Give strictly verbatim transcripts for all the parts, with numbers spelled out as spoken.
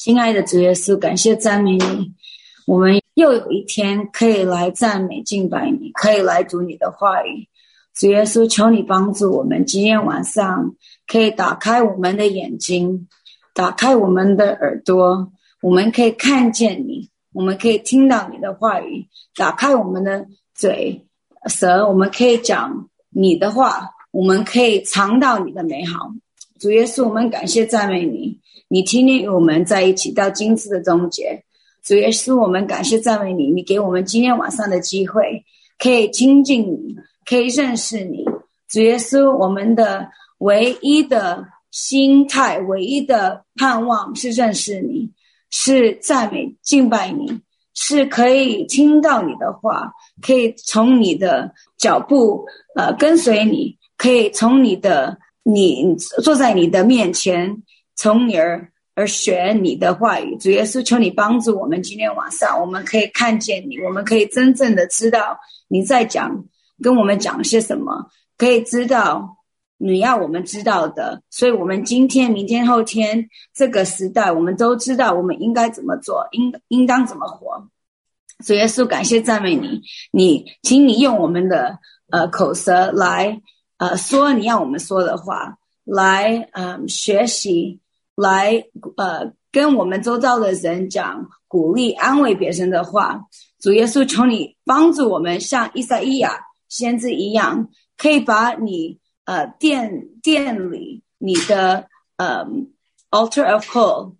亲爱的主耶稣，感谢赞美你，我们又有一天可以来赞美敬拜你，可以来读你的话语。主耶稣，求你帮助我们今天晚上可以打开我们的眼睛，打开我们的耳朵，我们可以看见你，我们可以听到你的话语，打开我们的嘴舌，我们可以讲你的话，我们可以尝到你的美好。主耶稣，我们感谢赞美你，你天天与我们在一起到今次的终结。主耶稣，我们感谢赞美你，你给我们今天晚上的机会可以亲近你，可以认识你。主耶稣，我们的唯一的心态，唯一的盼望是认识你，是赞美敬拜你，是可以听到你的话，可以从你的脚步呃跟随你，可以从你的你坐在你的面前，从你而而学你的话语。主耶稣，求你帮助我们今天晚上我们可以看见你，我们可以真正的知道你在讲跟我们讲些什么，可以知道你要我们知道的。所以我们今天明天后天这个时代，我们都知道我们应该怎么做，应应当怎么活。主耶稣，感谢赞美你，你请你用我们的呃口舌来呃说你要我们说的话，来呃学习，来呃跟我们周遭的人讲鼓励安慰别人的话。主耶稣，求你帮助我们像以赛亚先知一样，可以把你呃殿殿里你的呃 altar of coal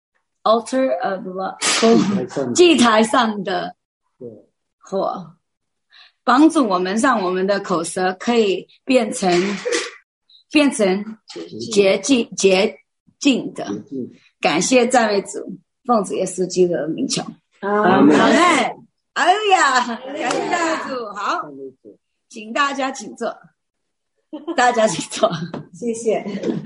altar of coal 祭台上的火，帮助我们让我们的口舌可以变成变成洁净洁净的。感谢赞美主，奉主耶稣基督的名求，阿门。哎呀，感谢赞美主。好，请大家请坐，大家请坐， 谢谢。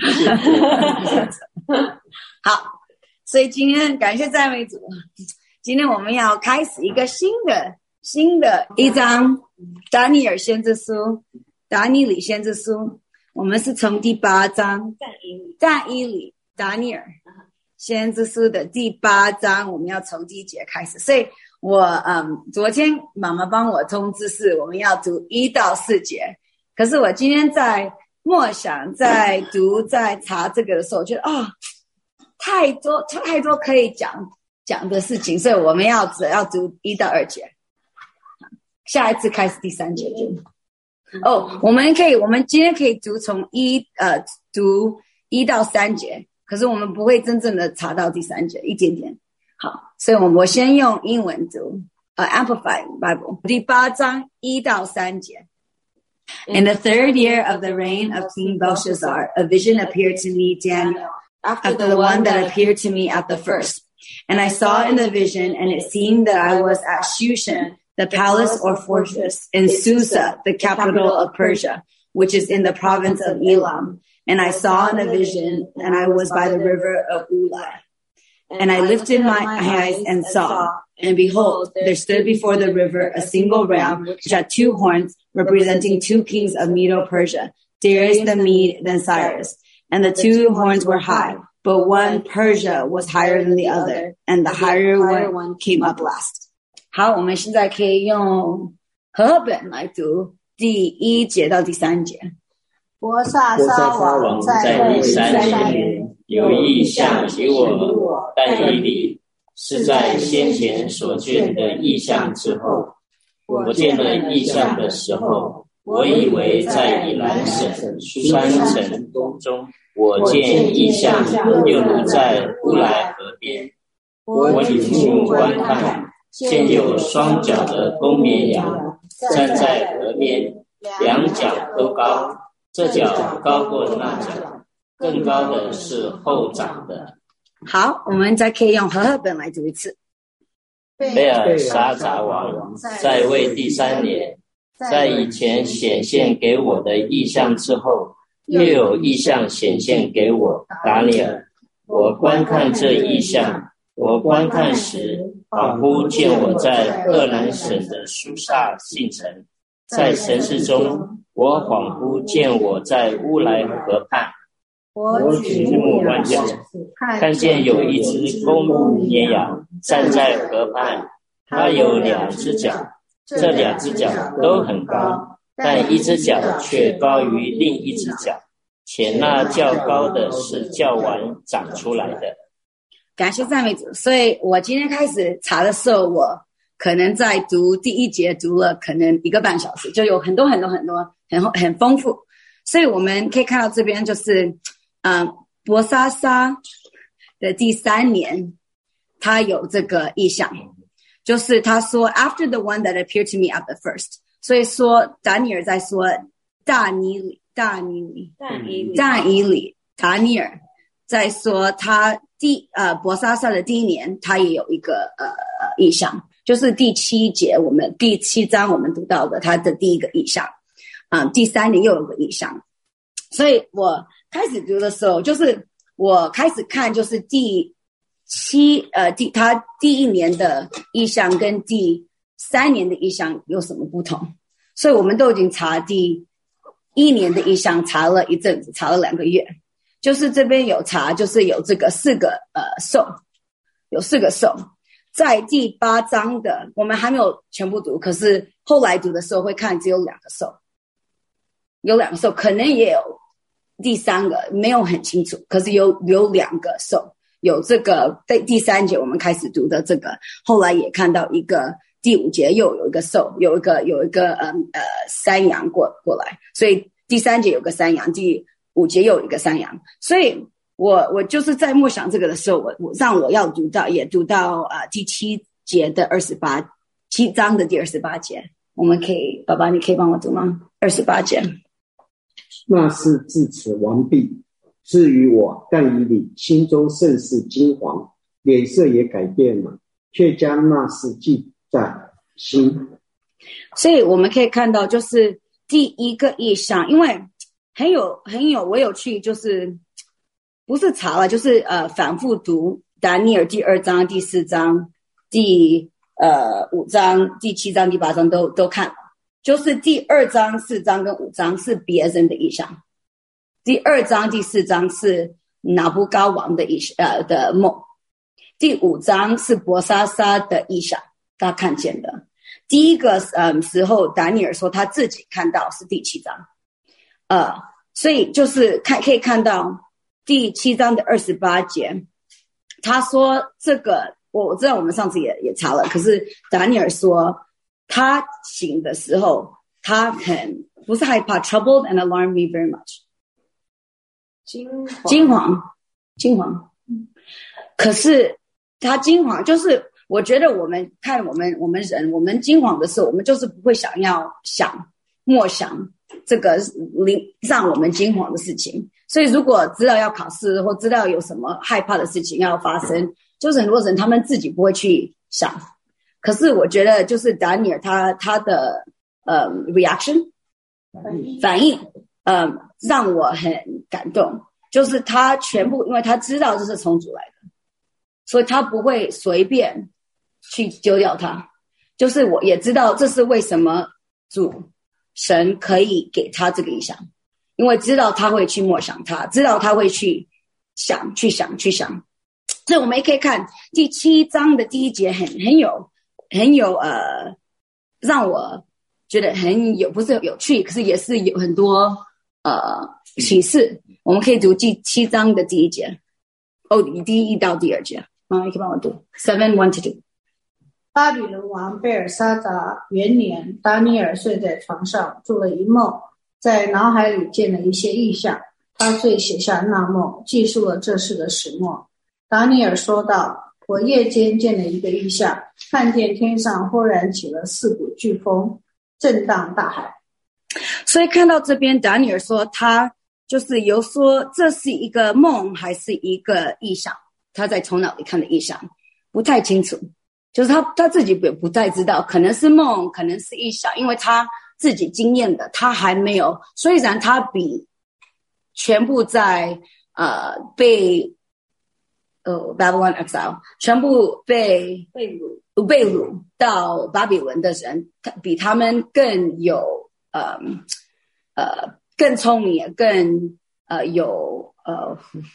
好，所以今天感谢赞美主，今天我们要开始一个新的新的一章达尼尔先知书，达尼里先知书。我们是从第八章但以理达尼尔先知书的第八章，我们要从第一节开始。所以我嗯，昨天妈妈帮我通知是我们要读一到四节，可是我今天在默想在读在查这个的时候，我觉得啊、哦，太多太多可以讲讲的事情，所以我们要只要读一到二节，下一次开始第三节哦。我们可以我们今天可以读从一呃读一到三节，可是我们不会真正的查到第三节，一点点。好，所以我我先用英文读呃 Amplified Bible 第八章一到三节。In the third year of the reign of King Belshazzar, a vision appeared to me, Daniel, after the one that appeared to me at the first. And I saw in the vision, and it seemed that I was at Shushan, the palace or fortress, in Susa, the capital of Persia, which is in the province of Elam. And I saw in a vision, and I was by the river of Ulai. And I lifted my eyes and saw, and behold, there stood before the river a single ram, which had two horns, representing two kings of Medo-Persia, Darius the Mede, then Cyrus. And the two horns were high, but one, Persia, was higher than the other, and the higher one came up last. 好，我们现在可以用和本来读第一节到第三节。 伯萨撒王在第三年有异象给我们，但以理是在先前所见的异象之后。我见了异象的时候，我以为在以兰省书珊城中，我见异象又如在乌来河边。我举目观看，见有双脚的公绵羊站在河边，两脚都高，这脚高过那脚，更高的是后长的。 好，我们再可以用和合本来读一次。 贝尔沙杂王在位第三年，在以前显现给我的异象之后，又有异象显现给我达尼尔。我观看这异象，我观看时，仿佛见我在厄兰省的苏萨信城，在城市中，我仿佛见我在乌来河畔。 我举目观想， 看见有一只公母绵羊站在河畔，它有两只脚，这两只脚都很高，但一只脚却高于另一只脚，且那较高的是较晚长出来的。 感谢赞美主。所以我今天开始查的时候，我可能在读第一节读了可能一个半小时，就有很多很多很多很很丰富。所以我们可以看到这边就是嗯，伯沙撒的第三年他有这个意象，就是他说 after the one that appeared to me at the first， 所以说达尼尔在说大尼里大尼里大尼里大尼里达尼尔在说他第呃伯沙撒的第一年他也有一个呃意象，就是第七节我们第七章我们读到的他的第一个意象，嗯，第三年又有个意象。所以我开始读的时候，就是我开始看就是第七呃第他第一年的意象跟第三年的意象有什么不同，所以我们都已经查第一年的意象查了一阵子，查了两个月，就是这边有查就是有这个四个呃兽，有四个兽，在第八章的我们还没有全部读，可是后来读的时候会看只有两个兽，有两个兽，可能也有第三个没有很清楚，可是有有两个兽，有这个在第三节我们开始读的这个，后来也看到一个第五节又有一个兽，有一个有一个嗯呃山羊过过来，所以第三节有个山羊，第五节又有一个山羊，所以我我就是在默想这个的时候，我我让我要读到也读到啊、呃、第七节的二十八七章的第二十八节，我们可以爸爸你可以帮我读吗？二十八节。 那事至此完毕。至于我，但以理心中甚是惊惶，脸色也改变了，却将那事记在心。 所以我们可以看到，就是第一个意象，因为很有很有我有去，就是不是查了，就是呃反复读达尼尔第二章、第四章、第呃五章、第七章、第八章都都看了。就是第二章、四章跟五章是别人的意象，第二章、第四章是拿布高王的意呃的梦，第五章是伯沙撒的意象，他看见的。第一个嗯时候，达尼尔说他自己看到是第七章，呃，所以就是看可以看到第七章的二十八节，他说这个我知道我们上次也也查了，可是达尼尔说。他醒的时候，他很不是害怕 ，troubled and alarmed me very much。惊惊惶，惊惶。可是他惊惶，就是我觉得我们看我们我们人，我们惊惶的时候，我们就是不会想要想默想这个令让我们惊惶的事情。所以如果知道要考试或知道有什么害怕的事情要发生，就是很多人他们自己不会去想。可是我觉得就是达尼尔他他的呃 reaction 反应呃让我很感动，就是他全部因为他知道这是从主来的，所以他不会随便去丢掉它，就是我也知道这是为什么主神可以给他这个意象，因为知道他会去默想他，知道他会去想去想去想，所以我们也可以看第七章的第一节很很有很有呃，让我觉得很有不是有趣，可是也是有很多呃启示。我们可以读第七章的第一节，哦，第一到第二节。啊，你可以帮我读 seven one to two。 巴比伦王贝尔沙达元年，达尼尔睡在床上，做了一梦，在脑海里见了一些异象，他遂写下那梦，记述了这事的始末。达尼尔说道。我夜间见了一个异象，看见天上忽然起了四股飓风，震荡大海。 所以看到这边，达尼尔说他就是有说这是一个梦还是一个异象，他在头脑里看的异象不太清楚，就是他他自己也不太知道，可能是梦，可能是异象，因为他自己经验的，他还没有，虽然他比全部在呃被呃 Babylon exile 全部被被掳被掳到巴比伦的人，比他们更有呃呃更聪明，更呃有呃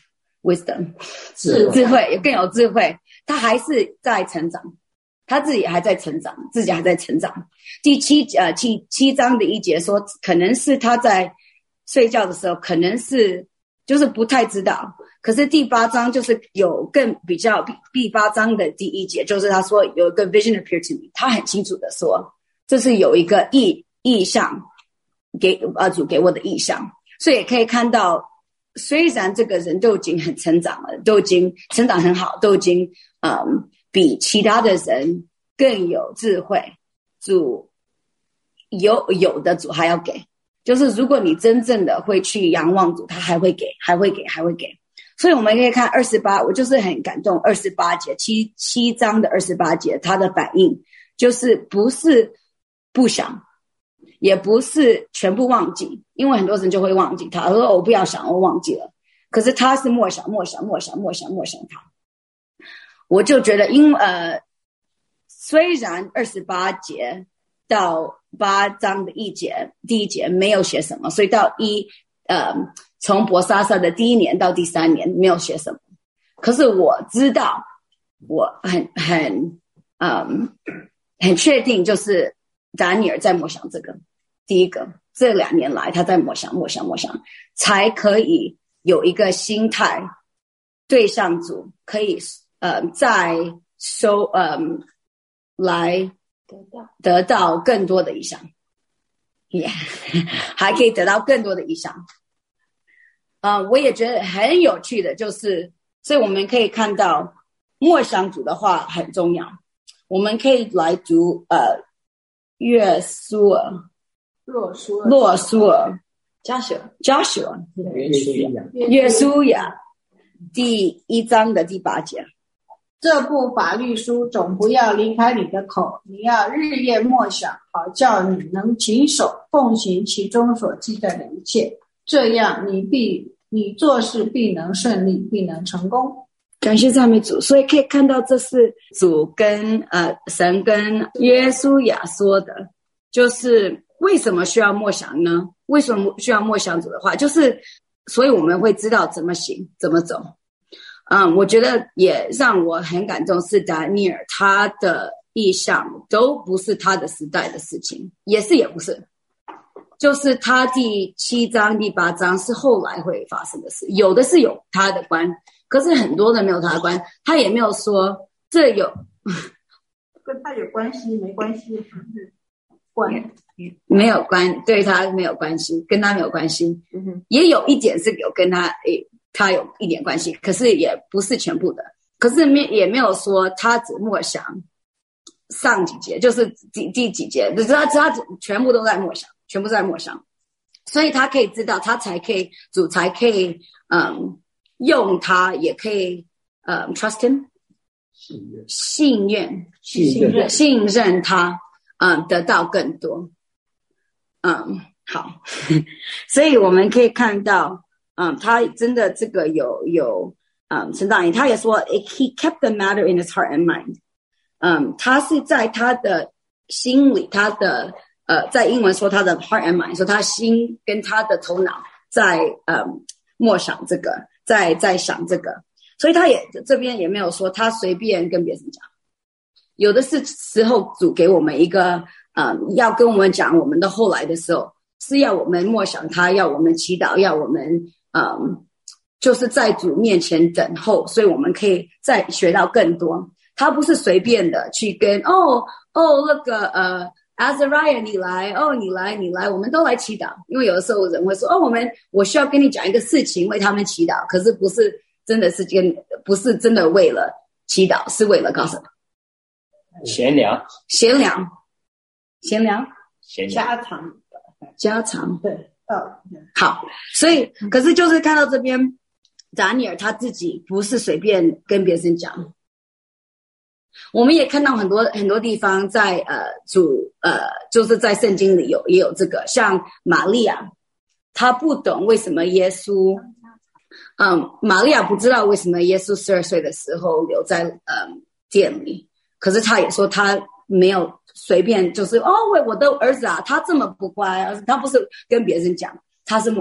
wisdom 智慧智慧，也更有智慧，他还是在成长，他自己还在成长，自己还在成长。第七呃七七章的一节说，可能是他在睡觉的时候，可能是就是不太知道。可是第八章就是有更比较第第八章的第一节，就是他说有一个 vision appear to me， 他很清楚的说，这是有一个意意象给呃主给我的意象，所以也可以看到，虽然这个人都已经很成长了，都已经成长很好，都已经嗯比其他的人更有智慧，主有有的主还要给，就是如果你真正的会去仰望主，他还会给，还会给，还会给。所以我们可以看二十八，我就是很感动，二十八节七七章的二十八节，他的反应就是不是不想，也不是全部忘记，因为很多人就会忘记他，说我不要想，我忘记了。可是他是默想，默想，默想，默想，默想他。我就觉得因呃，虽然二十八节到八章的一节第一节没有写什么，所以到一呃。从博萨萨的第一年到第三年没有写什么，可是我知道，我很很嗯很确定，就是达尼尔在默想这个。第一个，这两年来他在默想默想默想，才可以有一个心态对上主，可以呃再收嗯来得到得到更多的意象，也、yeah, 还可以得到更多的意象。啊、呃，我也觉得很有趣的就是，所以我们可以看到默想主的话很重要。我们可以来读呃约书尔、 洛书尔、 洛书尔、 Joshua、 Joshua、 约书亚、 约书亚第一章的第八节。 这部法律书总不要离开你的口，你要日夜默想，好叫你能谨守奉行其中所记载的一切，这样你必你做事必能顺利，必能成功。 感谢赞美主。所以可以看到，这是主跟呃神跟耶稣亚说的，就是为什么需要默想呢？为什么需要默想主的话？就是所以我们会知道怎么行，怎么走。嗯，我觉得也让我很感动，是达尼尔他的意象都不是他的时代的事情，也是也不是。就是他第七章第八章是后来会发生的事，有的是有他的关，可是很多的没有他的关，他也没有说这有跟他有关系没关系，关没有关，对他没有关系，跟他没有关系、嗯、也有一点是有跟他诶他有一点关系，可是也不是全部的，可是也没有说他只默想上几节，就是第第几节，只他他全部都在默想，全部在默想，所以他可以知道，他才可以主才可以嗯用他，也可以嗯 trust him 信任信任信任他嗯得到更多嗯好所以我们可以看到嗯他真的这个有有嗯陈导演他也说 he kept the matter in his heart and mind 嗯他是在他的心里，他的呃，在英文说他的 heart and mind， 说他心跟他的头脑在嗯默想这个，在在想这个，所以他也这边也没有说他随便跟别人讲，有的是时候主给我们一个嗯要跟我们讲我们的后来的时候，是要我们默想他，要我们祈祷，要我们嗯就是在主面前等候，所以我们可以再学到更多。他不是随便的去跟哦哦那个呃。Azariah 你来哦你来你来我们都来祈祷，因为有的时候人会说哦我们我需要跟你讲一个事情为他们祈祷，可是不是真的是跟不是真的为了祈祷，是为了搞什么闲聊闲聊闲聊闲聊家常家常对哦好，所以可是就是看到这边达尼尔他自己不是随便跟别人讲，我们也看到很多很多地方在呃主呃就是在圣经里有也有这个，像玛利亚，她不懂为什么耶稣，嗯，玛利亚不知道为什么耶稣十二岁的时候留在嗯店里，可是她也说她没有随便就是哦喂我的儿子啊，他这么不乖，他不是跟别人讲，他是默想，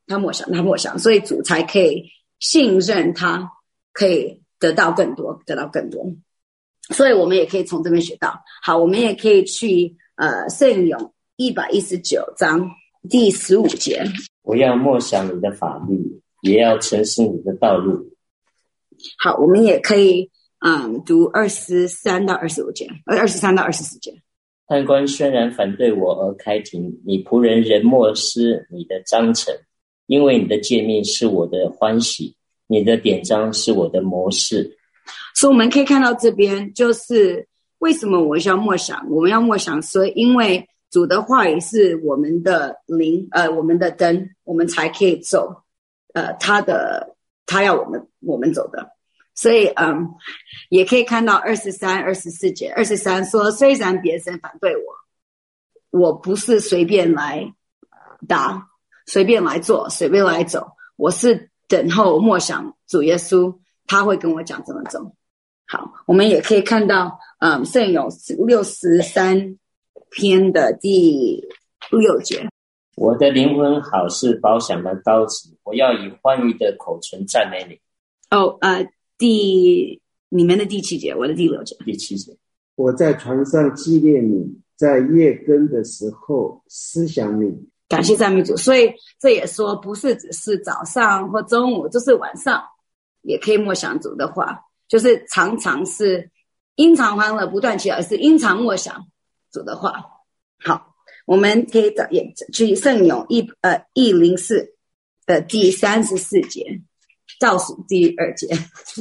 他默想，他默想，所以主才可以信任他，可以得到更多，得到更多。所以我们也可以从这边学到。好，我们也可以去呃圣咏一百一十九章第十五节。 我要默想你的法律，也要诚实你的道路。 好，我们也可以嗯读二十三到二十五节，呃二十三到二十四节。 判官虽然反对我而开庭，你仆人仍默思你的章程，因为你的诫命是我的欢喜，你的典章是我的谋士。 所以我们可以看到这边就是为什么我要默想，我们要默想，所以因为主的话语是我们的灵，呃，我们的灯，我们才可以走，呃，他的他要我们我们走的。所以嗯，也可以看到二十三、二十四节。二十三说，虽然别人反对我，我不是随便来答，随便来做，随便来走，我是等候默想主耶稣，他会跟我讲怎么走。好，我们也可以看到，嗯，圣咏六十三篇的第六节。 我的灵魂好似饱享的刀子，我要以欢愉的口唇赞美你。 哦，呃，第你们的第七节，我的第六节。 第七节， 我在床上纪念你，在夜更的时候思想你。 感谢赞美主。所以这也说，不是只是早上或中午，就是晚上也可以默想主的话，就是常常是因常欢乐不断祈祷，而是因常默想主的话。好，我们可以找也去圣咏一呃一零四的第三十四节，倒数第二节。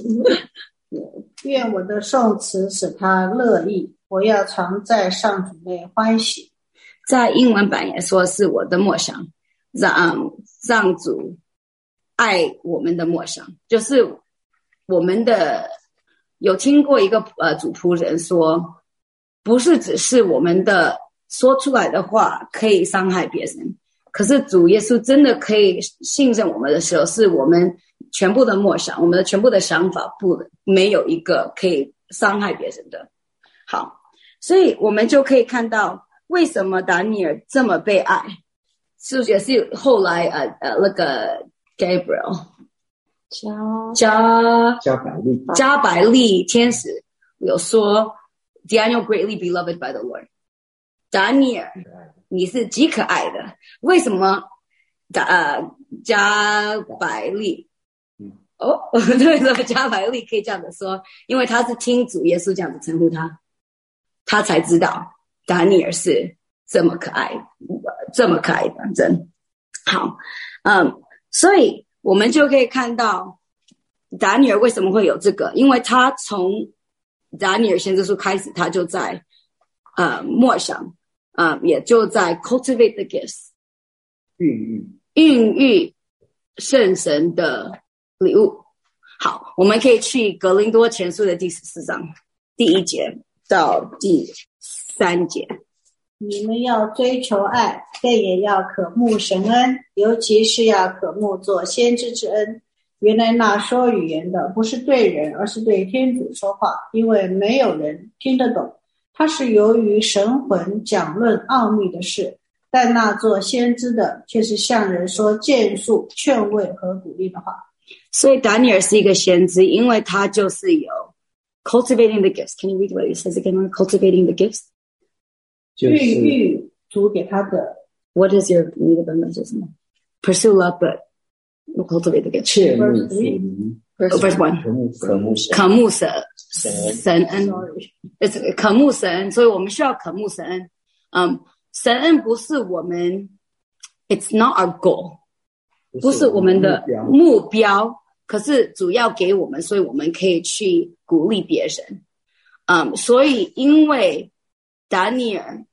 愿我的颂词使他乐意，我要常在上主内欢喜。 在英文版也说是我的默想，让让主爱我们的默想，就是我们的有听过一个呃主仆人说，不是只是我们的说出来的话可以伤害别人，可是主耶稣真的可以信任我们的时候，是我们全部的默想，我们的全部的想法不没有一个可以伤害别人的。好，所以我们就可以看到为什么达尼尔这么被爱，是也是后来呃呃那个 Gabriel 加加加百利加百利天使有说 Daniel greatly beloved by the Lord。 达尼尔你是极可爱的，为什么呃加百利哦，为什么加百利可以这样子说？因为他是听主耶稣这样子称呼他，他才知道达尼尔是这么可爱，这么可爱的人。好，嗯，所以我们就可以看到达尼尔为什么会有这个，因为他从达尼尔先知书开始，他就在呃默想，呃，也就在 cultivate the gifts， 孕育孕育圣神的礼物。好，我们可以去格林多前书的第十四章第一节到第三节。 你们要追求爱，更也要渴慕神恩，尤其是要渴慕做先知之恩。原来那说语言的不是对人，而是对天主说话，因为没有人听得懂。他是由于神魂讲论奥秘的事，但那做先知的却是向人说建树、劝慰和鼓励的话。 所以达尼尔是一个先知，因为他就是有 cultivating the gifts. Can you read what it says again? Cultivating the gifts. 孕育主给他的。 What is your 你的本本是什么 ？Pursue love, but cultivate the gifts. 切慕属灵 Verse one. 渴慕渴慕神， 渴慕神神恩，渴慕神恩，所以我们需要渴慕神恩。嗯，神恩不是我们 ，It's not our goal， 不是我们的目标，可是主要给我们，所以我们可以去鼓励别人。嗯，所以因为达尼尔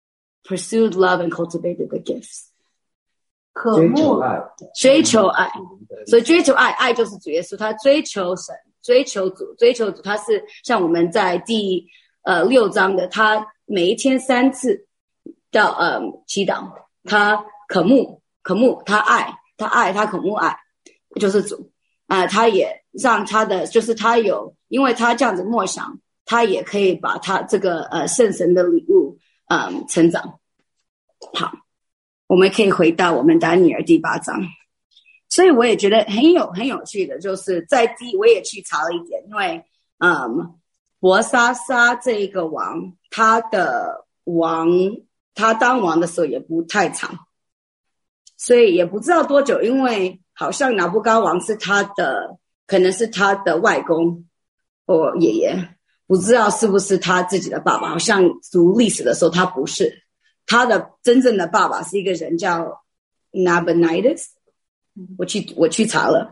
pursued love and cultivated the gifts， 渴慕爱， 追求爱，所以追求爱，爱就是主耶稣，他追求神，追求主，追求主，他是像我们在第呃六章的，他每一天三次叫呃祈祷，他渴慕渴慕，他爱他爱他渴慕爱，就是主啊、呃，他也让他的就是他有，因为他这样子默想，他也可以把他这个呃圣神的礼物嗯、呃、成长。好，我们可以回到我们达尼尔第八章。 所以我也觉得很有很有趣的，就是在第我也去查了一点，因为嗯，伯沙撒这个王，他的王他当王的时候也不太长，所以也不知道多久，因为好像拿布高王是他的，可能是他的外公或爷爷，不知道是不是他自己的爸爸。好像读历史的时候他不是，他的真正的爸爸是一个人叫 Nabonidus， 我去我去查了，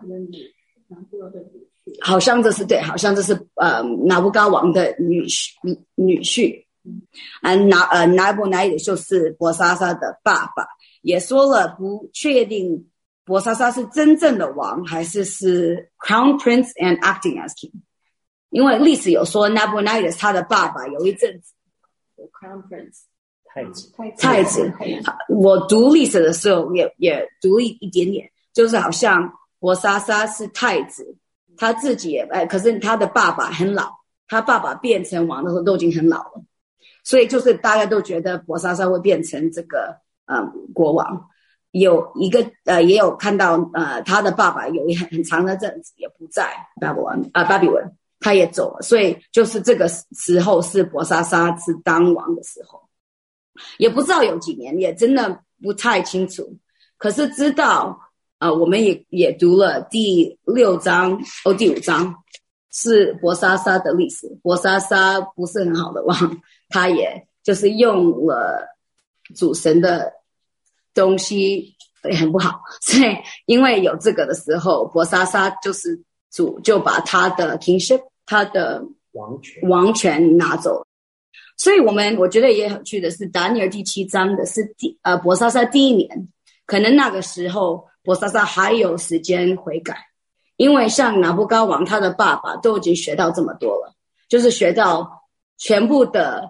好像这是对，好像这是呃拿布高王的女婿女婿，嗯，拿呃 Nabonidus 就是伯沙撒的爸爸。也说了不确定伯沙撒是真正的王还是是 Crown Prince and acting as king， 因为历史有说 Nabonidus 他的爸爸有一阵子 Crown Prince 太子太子，我读历史的时候也也读一一点点，就是好像伯沙撒是太子，他自己也哎，可是他的爸爸很老，他爸爸变成王的时候都已经很老了，所以就是大家都觉得伯沙撒会变成这个嗯，国王。有一个呃，也有看到呃，他的爸爸有一很很长的阵子也不在巴比伦啊，巴比伦他也走了，所以就是这个时候是伯沙撒是当王的时候，也不知道有几年，也真的不太清楚。可是知道呃，我们也也读了第六章哦，第五章是伯沙撒的历史。伯沙撒不是很好的王，他也就是用了主神的东西很不好，所以因为有这个的时候，伯沙撒就是主就把他的 kingship 他的王权王权拿走。所以我们我觉得也有趣的是达尼尔第七章的是第呃伯沙撒第一年，可能那个时候伯沙撒还有时间悔改，因为像拿布高王他的爸爸都已经学到这么多了，就是学到全部的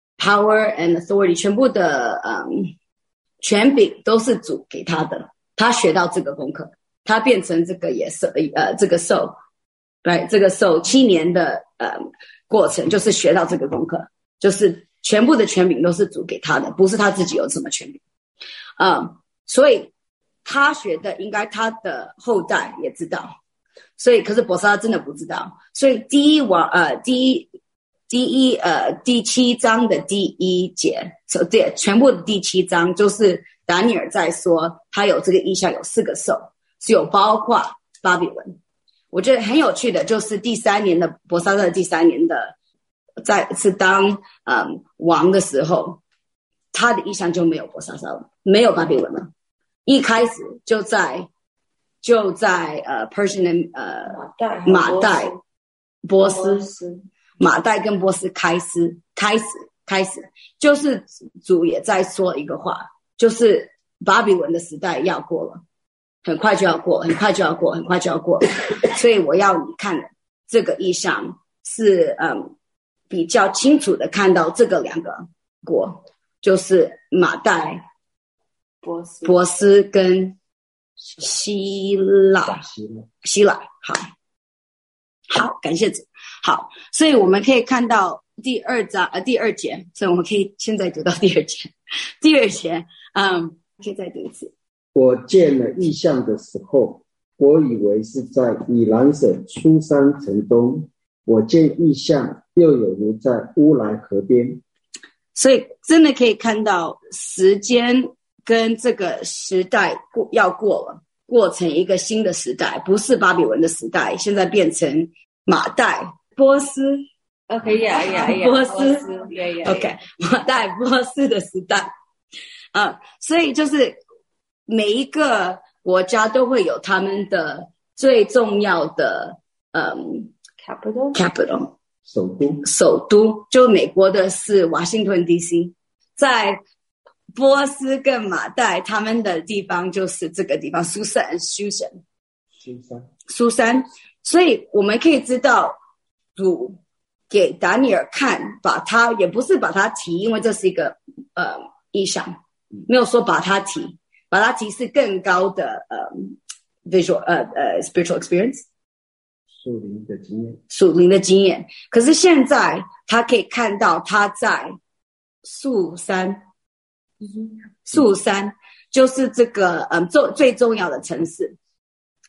power and authority， 全部的嗯权柄都是主给他的，他学到这个功课，他变成这个也是呃这个受，对，这个受七年的呃过程，就是学到这个功课，就是全部的权柄都是主给他的，不是他自己有什么权柄，嗯，所以他学的应该他的后代也知道，所以可是伯沙撒真的不知道，所以第一王呃第一。第一呃第七章的第一节，对，全部的第七章就是达尼尔在说他有这个意象，有四个兽，是有包括巴比伦。我觉得很有趣的就是第三年的伯沙撒的第三年的在是当嗯王的时候，他的意象就没有伯沙撒了，没有巴比伦了，一开始就在就在呃 Persian 呃马代波斯马代跟波斯开始开始开始，就是主也在说一个话，就是巴比伦的时代要过了，很快就要过，很快就要过，很快就要过。所以我要你看这个意象是嗯比较清楚的看到这个两个国，就是马代、波斯、波斯跟希腊，希腊，好。好，感谢主。好，所以我们可以看到第二章呃第二节，所以我们可以现在读到第二节。第二节，嗯，可以再读一次。 我见了异象的时候，我以为是在以兰省苏珊城中，我见异象又有如在乌来河边。 所以真的可以看到时间跟这个时代过要过了。过成一个新的时代，不是巴比伦的时代，现在变成马代、波斯 ，OK 呀呀呀， 波斯 ，yeah, yeah, ，OK， 马代、波斯的时代，啊，所以就是每一个国家都会有他们的最重要的嗯 capital capital 首都， 首都，就美国的是华盛顿 D C， 在波斯跟马代他们的地方就是这个地方苏珊苏珊苏珊苏珊，所以我们可以知道主给达尼尔看，把他也不是把他提，因为这是一个呃意象，没有说把他提，把他提是更高的呃 visual 呃呃 spiritual experience 属灵的经验， 属灵的经验。可是现在他可以看到他在苏珊。苏珊就是这个嗯最最重要的城市，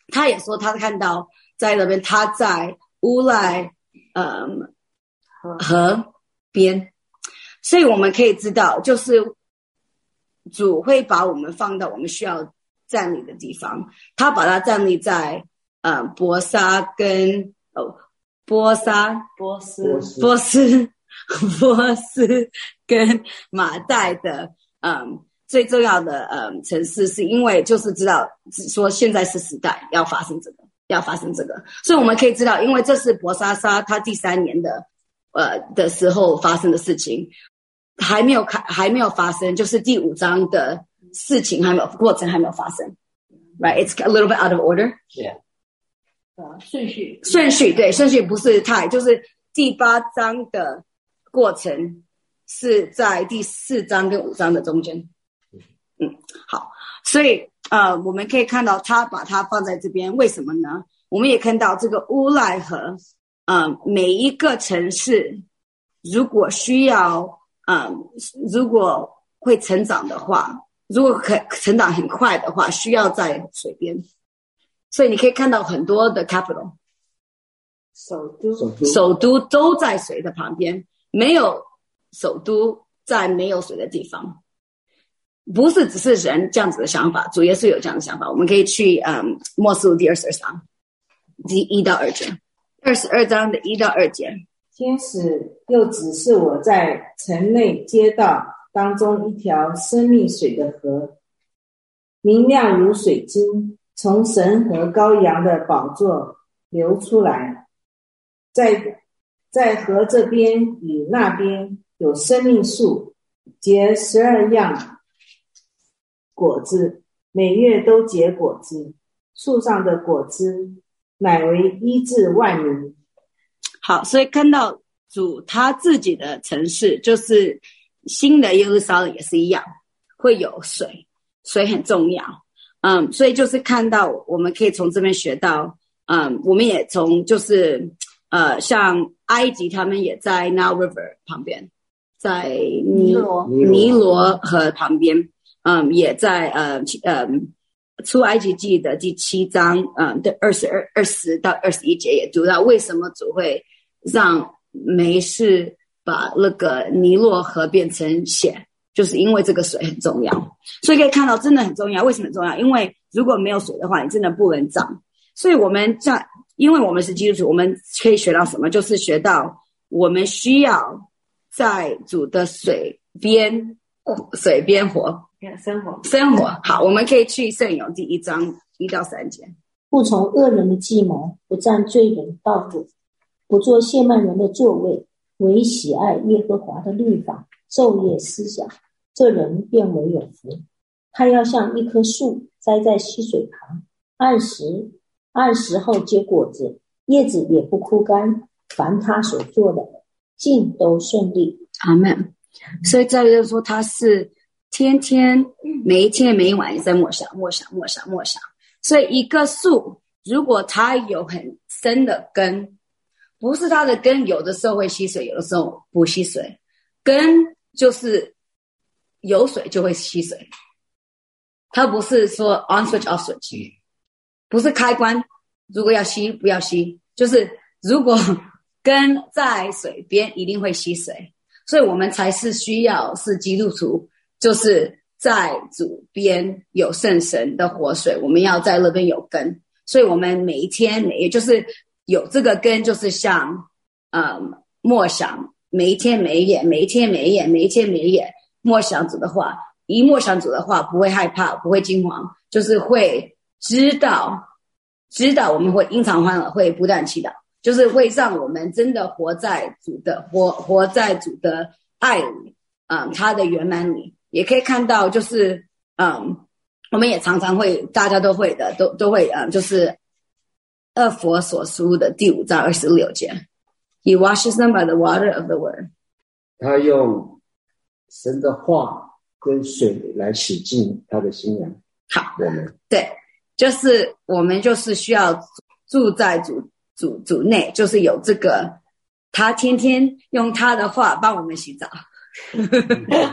他也说他看到在那边，他在乌赖嗯河边，所以我们可以知道，就是主会把我们放到我们需要站立的地方，他把它站立在呃伯沙跟哦波沙波斯波斯波斯跟马代的嗯最重要的嗯城市，是因为就是知道说现在是时代要发生这个要发生这个，所以我们可以知道，因为这是伯沙沙他第三年的呃的时候发生的事情，还没有开还没有发生，就是第五章的事情还没有过程还没有发生 ，right? It's a little bit out of order. Yeah. 啊，顺序顺序对顺序不是太，就是第八章的过程是在第四章跟五章的中间。嗯，好，所以呃，我们可以看到他把它放在这边，为什么呢？我们也看到这个乌赖河，呃，每一个城市如果需要，嗯、呃，如果会成长的话，如果可成长很快的话，需要在水边。所以你可以看到很多的 capital 首都首都都在水的旁边，没有首都在没有水的地方。不是只是人这样子的想法，主耶稣有这样的想法。我们可以去嗯末世录第二十二章第一到二节，二十二章的一到二节。 天使又指示我在城内街道当中一条生命水的河，明亮如水晶，从神和羔羊的宝座流出来，在在河这边与那边有生命树，结十二样果子，每月都结果子，树上的果子乃为医治万民。 好，所以看到主他自己的城市，就是新的耶路撒冷也是一样，会有水，水很重要。嗯，所以就是看到我们可以从这边学到，嗯，我们也从就是呃，像埃及他们也在 Nile River 旁边，在尼罗尼罗河旁边，嗯，也在呃呃出埃及记的第七章，嗯的二十二二十到二十一节也读到为什么主会让梅士把那个尼罗河变成血。就是因为这个水很重要，所以可以看到真的很重要。为什么很重要？因为如果没有水的话，你真的不能长。所以我们在，因为我们是基督徒，我们可以学到什么？就是学到我们需要在主的水边，水边活， 生活生活。好，我们可以去圣咏第一章一到三节。 不从恶人的计谋，不占罪人道路，不做亵慢人的座位，唯喜爱耶和华的律法，昼夜思想。这人便为有福。他要像一棵树栽在溪水旁，按时按时后结果子，叶子也不枯干。凡他所做的，尽都顺利。 阿们。所以这里就是说，他是天天每一天每一晚也在默想默想默想默想。所以一个树如果它有很深的根，不是它的根有的时候会吸水，有的时候不吸水，根就是有水就会吸水，它不是说 on switch off switch， 不是开关，如果要吸不要吸，就是如果根在水边一定会吸水。所以我们才是需要是基督徒，就是在主边有圣神的活水，我们要在那边有根。所以我们每一天每也就是有这个根，就是像嗯默想，每一天每一夜每一天每一夜每一天每一夜默想主的话，一默想主的话不会害怕，不会惊慌，就是会知道知道我们会因常欢乐，会不断祈祷，就是会让我们真的活在主的活活在主的爱里，嗯，他的圆满里。也可以看到就是嗯我们也常常会大家都会的都都会嗯就是二佛所书的第五章二十六节 He washes them by the water of the word。 他用神的话跟水来洗净他的心灵。 好， 我们对，就是我们就是需要住在主主主内，就是有这个他天天用他的话帮我们洗澡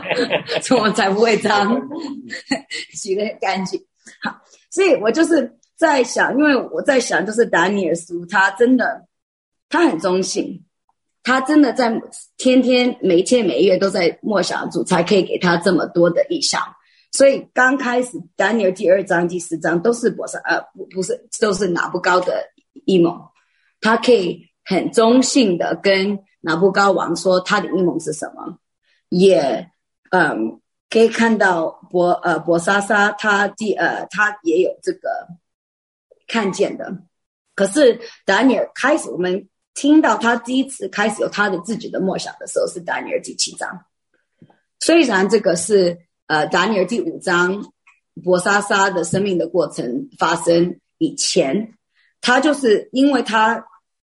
所以我们才不会脏洗得很干净。好，所以我就是在想，因为我在想，就是达尼尔书，他真的，他很忠信，他真的在天天每天每月都在默想主，才可以给他这么多的意象。所以刚开始达尼尔第二章、第四章都是博萨呃不不是都是拿布高的阴谋，他可以很中性的跟拿布高王说他的阴谋是什么，也嗯可以看到博呃博莎莎他第呃他也有这个看见的。可是达尼尔开始我们听到他第一次开始有他的自己的默想的时候是达尼尔第七章，虽然这个是呃达尼尔第五章博莎莎的生命的过程发生以前，他就是因为他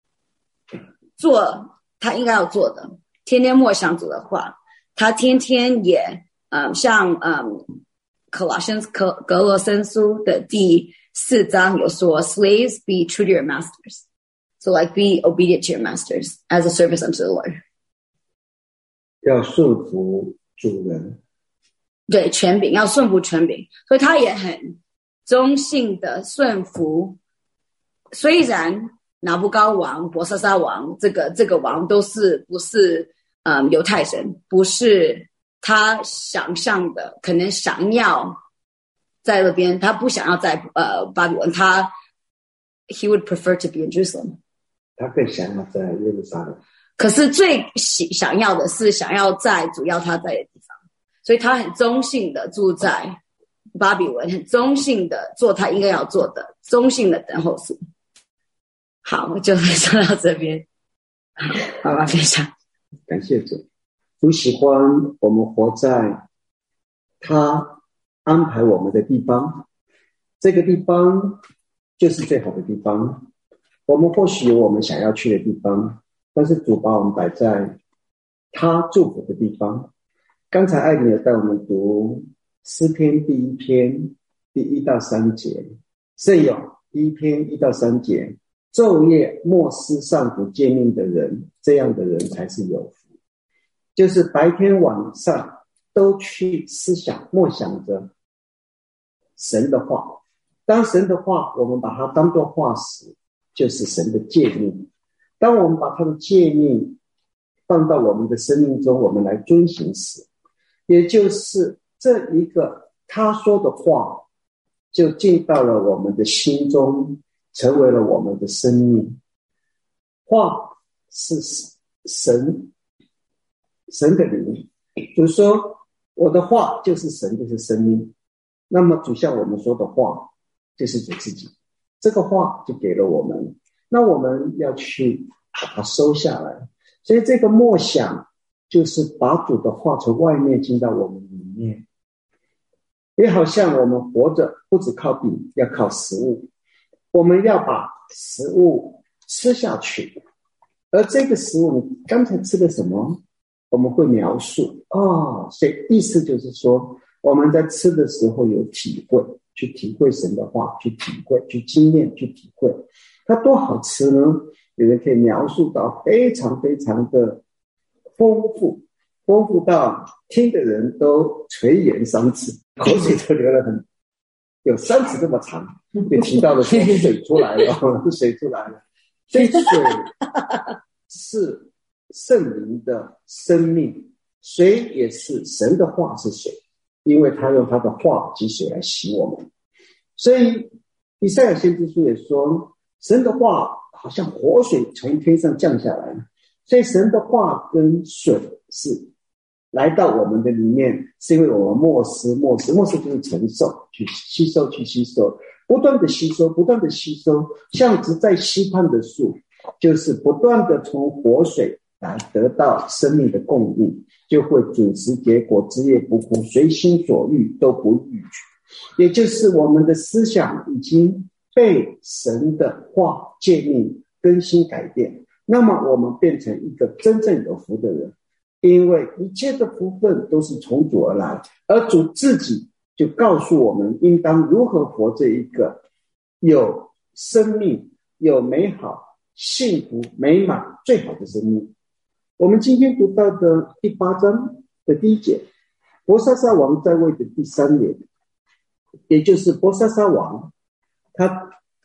做他应该要做的，天天默想主的话，他天天也嗯像嗯格罗森格格罗森书的第四章有说 Slaves be true to your masters, so like be obedient to your masters as a service unto the Lord. 要顺服主人， 对，权柄要顺服权柄，所以他也很中性的顺服。虽然拿布高王、伯沙撒王这个这个王都是不是嗯犹太人，不是他想象的，可能想要在那边，他不想要在呃巴比伦，他 he would prefer to be in Jerusalem. 他更想要在耶路撒冷。 可是最想要的是想要在主要他在的地方，所以他很中性的住在巴比伦，很中性的做他应该要做的，中性的等候主。好，我就说到这边。好吧，分享。 感谢主，主喜欢我们活在他安排我们的地方，这个地方就是最好的地方。我们或许有我们想要去的地方，但是主把我们摆在他祝福的地方。刚才艾米尔带我们读诗篇第一篇第一到三节，圣咏第一篇一到三节，昼夜默思上主诫命的人，这样的人才是有福。就是白天晚上都去思想默想着神的话，当神的话我们把它当作话时，就是神的诫命。当我们把他的诫命放到我们的生命中，我们来遵行时，也就是这一个他说的话就进到了我们的心中，成为了我们的生命。话是神神的灵，就是说我的话就是神，就是生命。那么主向我们说的话就是主自己，这个话就给了我们，那我们要去把它收下来。所以这个默想就是把主的话从外面进到我们里面，也好像我们活着不只靠饼，要靠食物，我们要把食物吃下去。而这个食物你刚才吃的什么，我们会描述哦，所以意思就是说我们在吃的时候有体会，去体会神的话，去体会，去经验，去体会它多好吃呢。有人可以描述到非常非常的丰富，丰富到听的人都垂涎三尺，口水都流了很有三尺这么长，就提到了水出来了，水出来了。所以水是圣灵的生命，水也是神的话是水，因为他用他的话及水来洗我们。所以以赛亚先知书也说，神的话好像活水从天上降下来，所以神的话跟水是来到我们的里面，是因为我们默思默思默思就是承受，去吸收去吸收，不断的吸收不断的吸收，像植在溪畔的树，就是不断的从活水来得到生命的供应，就会准时结果，枝叶不枯，随心所欲都不逾矩。也就是我们的思想已经被神的话诫命更新改变，那么我们变成一个真正有福的人，因为一切的福分都是从主而来，而主自己就告诉我们应当如何活这一个有生命有美好幸福美满最好的生命。我们今天读到的第八章的第一节，伯沙撒王在位的第三年，也就是伯沙撒王他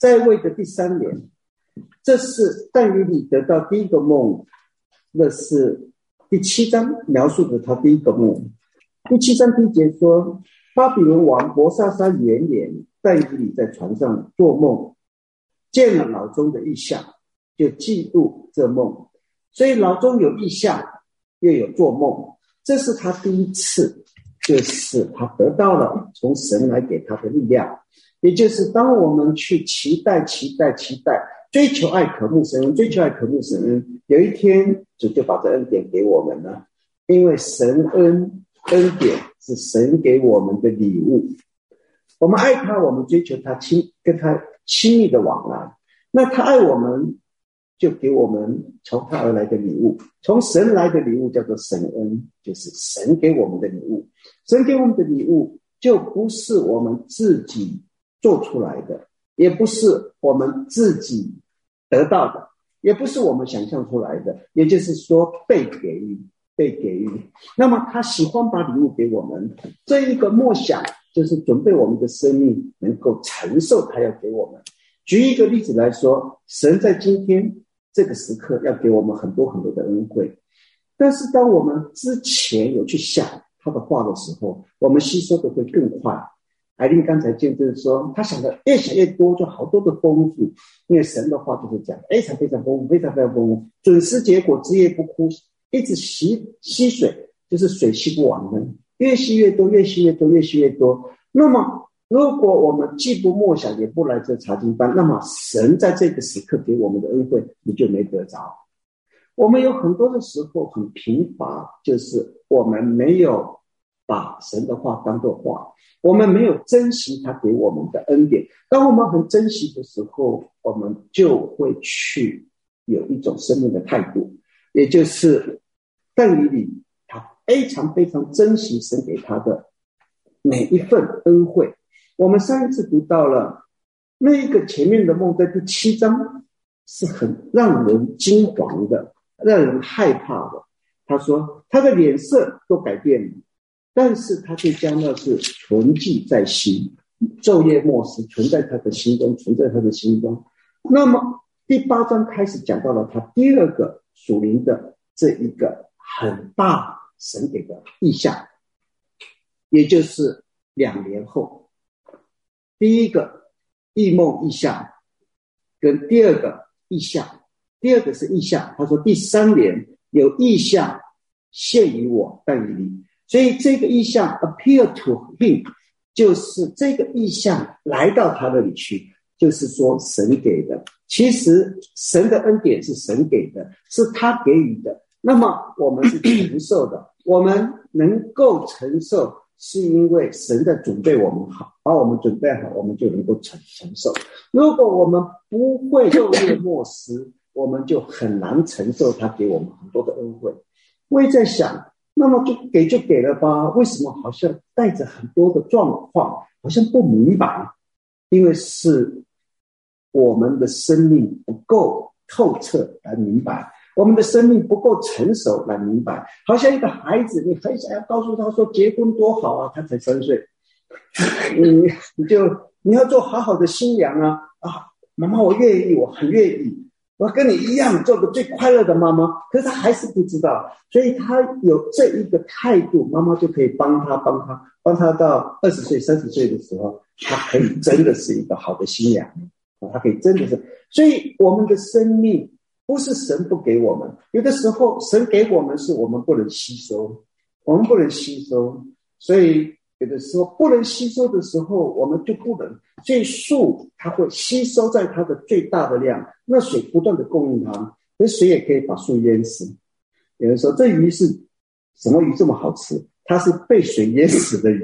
在位的第三年，这是但以理得到第一个梦，那是第七章描述的他第一个梦。第七章第一节说，巴比伦王伯沙撒元年，但以理在船上做梦，见了脑中的异象，就记录这梦。所以脑中有异象，又有做梦，这是他第一次，就是他得到了从神来给他的力量。也就是当我们去期待期待期待追求爱渴慕神恩，追求爱渴慕神恩，有一天主就把这恩典给我们了。因为神恩恩典是神给我们的礼物，我们爱他，我们追求他亲跟他亲密的往来，那他爱我们，就给我们从他而来的礼物，从神来的礼物叫做神恩，就是神给我们的礼物。神给我们的礼物就不是我们自己做出来的，也不是我们自己得到的，也不是我们想象出来的，也就是说被给予被给予。那么他喜欢把礼物给我们，这一个默想就是准备我们的生命能够承受他要给我们。举一个例子来说，神在今天这个时刻要给我们很多很多的恩惠，但是当我们之前有去想他的话的时候，我们吸收的会更快。艾琳刚才见证说，他想的越想越多，就好多的丰富，因为神的话就是讲非常非常丰富，非常非常丰富，准时结果，枝叶不枯，一直吸吸水，就是水吸不完的，越吸越多，越吸越多，越吸越多。那么如果我们既不默想也不来这查经班，那么神在这个时刻给我们的恩惠你就没得着。我们有很多的时候很贫乏，就是我们没有把神的话当作话，我们没有珍惜他给我们的恩典。当我们很珍惜的时候，我们就会去有一种生命的态度，也就是但以理他非常非常珍惜神给他的每一份恩惠。我们上一次读到了那一个前面的梦，在第七章是很让人惊惶的，让人害怕的。他说他的脸色都改变了，但是他却将那事存记在心，昼夜默思，存在他的心中，存在他的心中。那么第八章开始讲到了他第二个属灵的这一个很大神给的意象，也就是两年后，第一个异梦异象跟第二个异象，第二个是异象，他说第三年有异象现于我但以理，所以这个异象 appear to him， 就是这个异象来到他那里去，就是说神给的。其实神的恩典是神给的，是他给予的，那么我们是承受的，我们能够承受是因为神在准备我们好，把我们准备好，我们就能够承承受。如果我们不会昼夜默思，我们就很难承受他给我们很多的恩惠。我也在想，那么就给就给了吧，为什么好像带着很多的状况，好像不明白？因为是我们的生命不够透彻来明白，我们的生命不够成熟来明白。好像一个孩子，你很想要告诉他说结婚多好啊，他才三岁，你你就你要做好好的新娘啊啊，妈妈我愿意，我很愿意，我跟你一样做个最快乐的妈妈。可是他还是不知道，所以他有这一个态度，妈妈就可以帮他帮他帮他到二十岁三十岁的时候，他可以真的是一个好的新娘，他可以真的是。所以我们的生命不是神不给我们，有的时候神给我们是我们不能吸收，我们不能吸收，所以有的时候不能吸收的时候，我们就不能。所以树它会吸收在它的最大的量，那水不断的供应它，可是水也可以把树淹死。有人说这鱼是什么鱼这么好吃？它是被水淹死的鱼。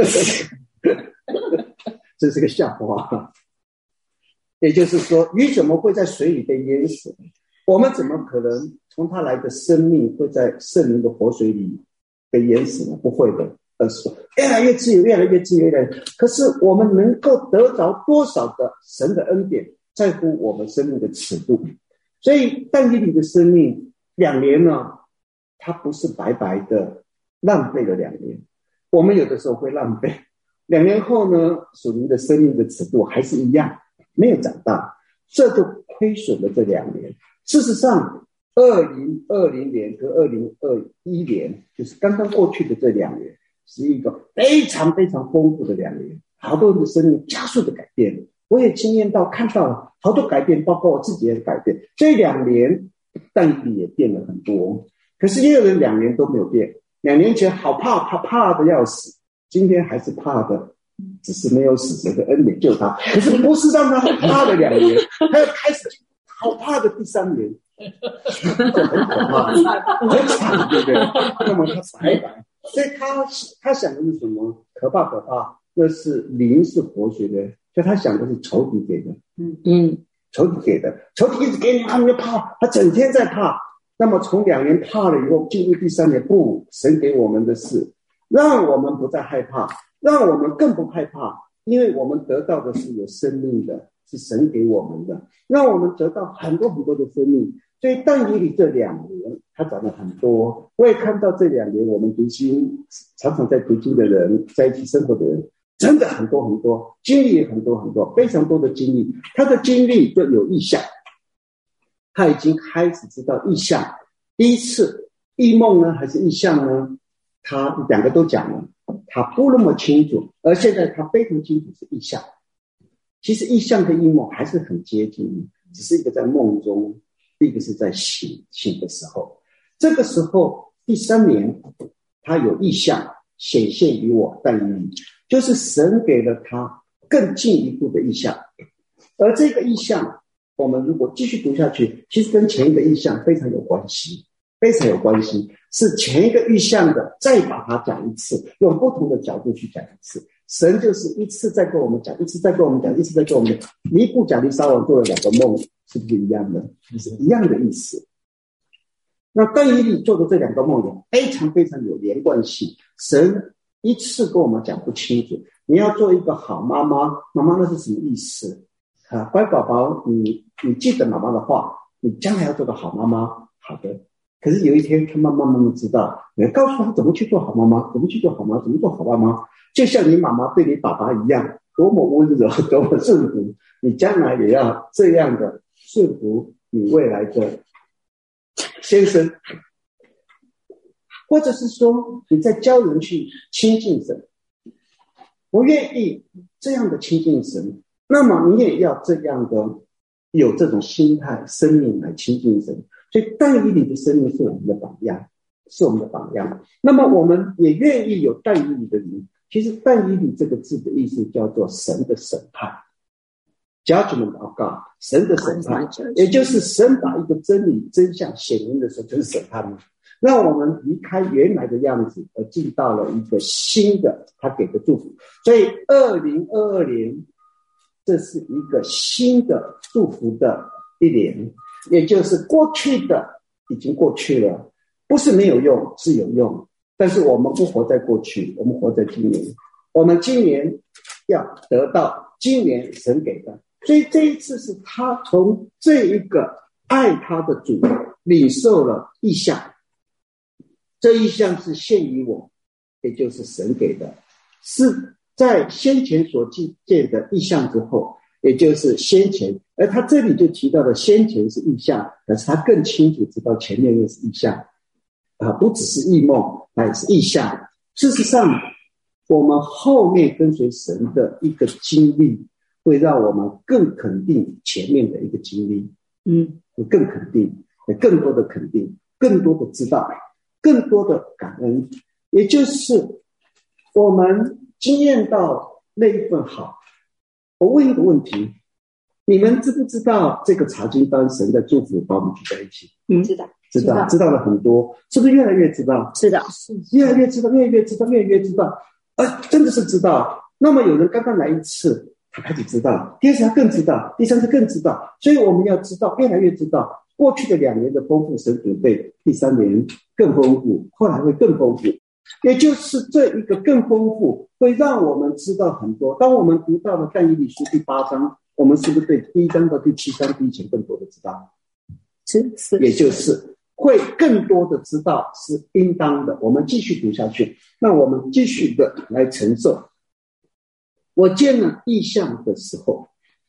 这是个笑话。也就是说，鱼怎么会在水里被淹死？我们怎么可能从它来的生命会在圣灵的活水里被淹死呢？不会的，而是越来越自由，越来越自由，越来越。可是我们能够得着多少的神的恩典，在乎我们生命的尺度。所以但以理的生命两年呢，它不是白白的浪费了两年。我们有的时候会浪费，两年后呢，属灵的生命的尺度还是一样， 没有长大，这就亏损了这两年。事实上二零二零年和二零二一年，就是刚刚过去的这两年，是一个非常非常丰富的两年，好多人的生命加速的改变，我也经验到看到了好多改变，包括我自己的改变。这两年但也变了很多，可是也有人两年都没有变。两年前好怕，他怕的要死，今天还是怕的，只是没有死神的恩典救他。可是不是让他很怕的两年，他要开始好怕的第三年，很可怕，很惨，对不对？那么他白白，所以他他想的是什么？可怕可怕，那是灵是活水的，所以他想的是仇敌给的，嗯嗯，仇敌给的，仇敌一直给你，他们就怕，他整天在怕。那么从两年怕了以后，进入第三年，不，神给我们的是让我们不再害怕，让我们更不害怕，因为我们得到的是有生命的，是神给我们的，让我们得到很多很多的生命。所以但以理这两年他讲了很多，我也看到这两年我们读经，常常在读经的人，在一起生活的人，真的很多很多，经历也很多很多，非常多的经历。他的经历就有意象，他已经开始知道意象。第一次异梦呢还是意象呢，他两个都讲了，他不那么清楚，而现在他非常清楚是意象。其实意象跟异梦还是很接近，只是一个在梦中，一个是在醒醒的时候。这个时候第三年他有意象显现于我，但以就是神给了他更进一步的意象。而这个意象我们如果继续读下去，其实跟前一个意象非常有关系，非常有关系，是前一个意象的再把它讲一次，用不同的角度去讲一次。神就是一次再跟我们讲，一次再跟我们讲，一次再跟我们讲。尼布甲尼撒王做了两个梦，是不是一样的？是一样的意思。那但以理做的这两个梦也非常非常有连贯性，神一次跟我们讲不清楚。你要做一个好妈妈，妈妈那是什么意思啊？乖宝宝，你你记得妈妈的话，你将来要做个好妈妈。好的，可是有一天他慢慢慢慢知道，你要告诉他怎么去做好妈妈，怎么去做好妈妈，怎么做好爸妈，就像你妈妈对你爸爸一样，多么温柔，多么顺服，你将来也要这样的顺服你未来的先生。或者是说你在教人去亲近神，我愿意这样的亲近神，那么你也要这样的有这种心态生命来亲近神。所以但以理的生命是我们的榜样，是我们的榜样。那么我们也愿意有但以理的灵。其实但以理这个字的意思叫做神的审判， Judgment of God， 神的审判，也就是神把一个真理真相显明的时候，就是审判了，让我们离开原来的样子，而进到了一个新的他给的祝福。所以二零二二年这是一个新的祝福的一年，也就是过去的已经过去了，不是没有用，是有用。但是我们不活在过去，我们活在今年。我们今年要得到今年神给的，所以这一次是他从这一个爱他的主领受了意象，这意象是献于我，也就是神给的，是在先前所记见的意象之后，也就是先前，而他这里就提到了先前是意象，可是他更清楚知道前面又是意象啊，不只是异梦，乃是意象。事实上我们后面跟随神的一个经历，会让我们更肯定前面的一个经历，嗯，更肯定，更多的肯定，更多的知道，更多的感恩。也就是我们经验到那一份好。我问一个问题，你们知不知道这个查经班神的祝福把我们聚在一起？ 嗯，知道， 知道，知道了很多，是不是越来越知道？ 知道， 越来越知道，越来越知道，越来越知道，呃，真的是知道。那么有人刚刚来一次，他开始知道，第二次他更知道，第三次更知道，所以我们要知道，越来越知道。过去的两年的丰富，神准备第三年更丰富，后来会更丰富。也就是这一个更丰富，会让我们知道很多。当我们读到了但以理书第八章，我们是不是对第一章到第七章比以前更多的知道？ 是是， 也就是会更多的知道是应当的。我们继续读下去，那我们继续的来承受。我见了异象的时候，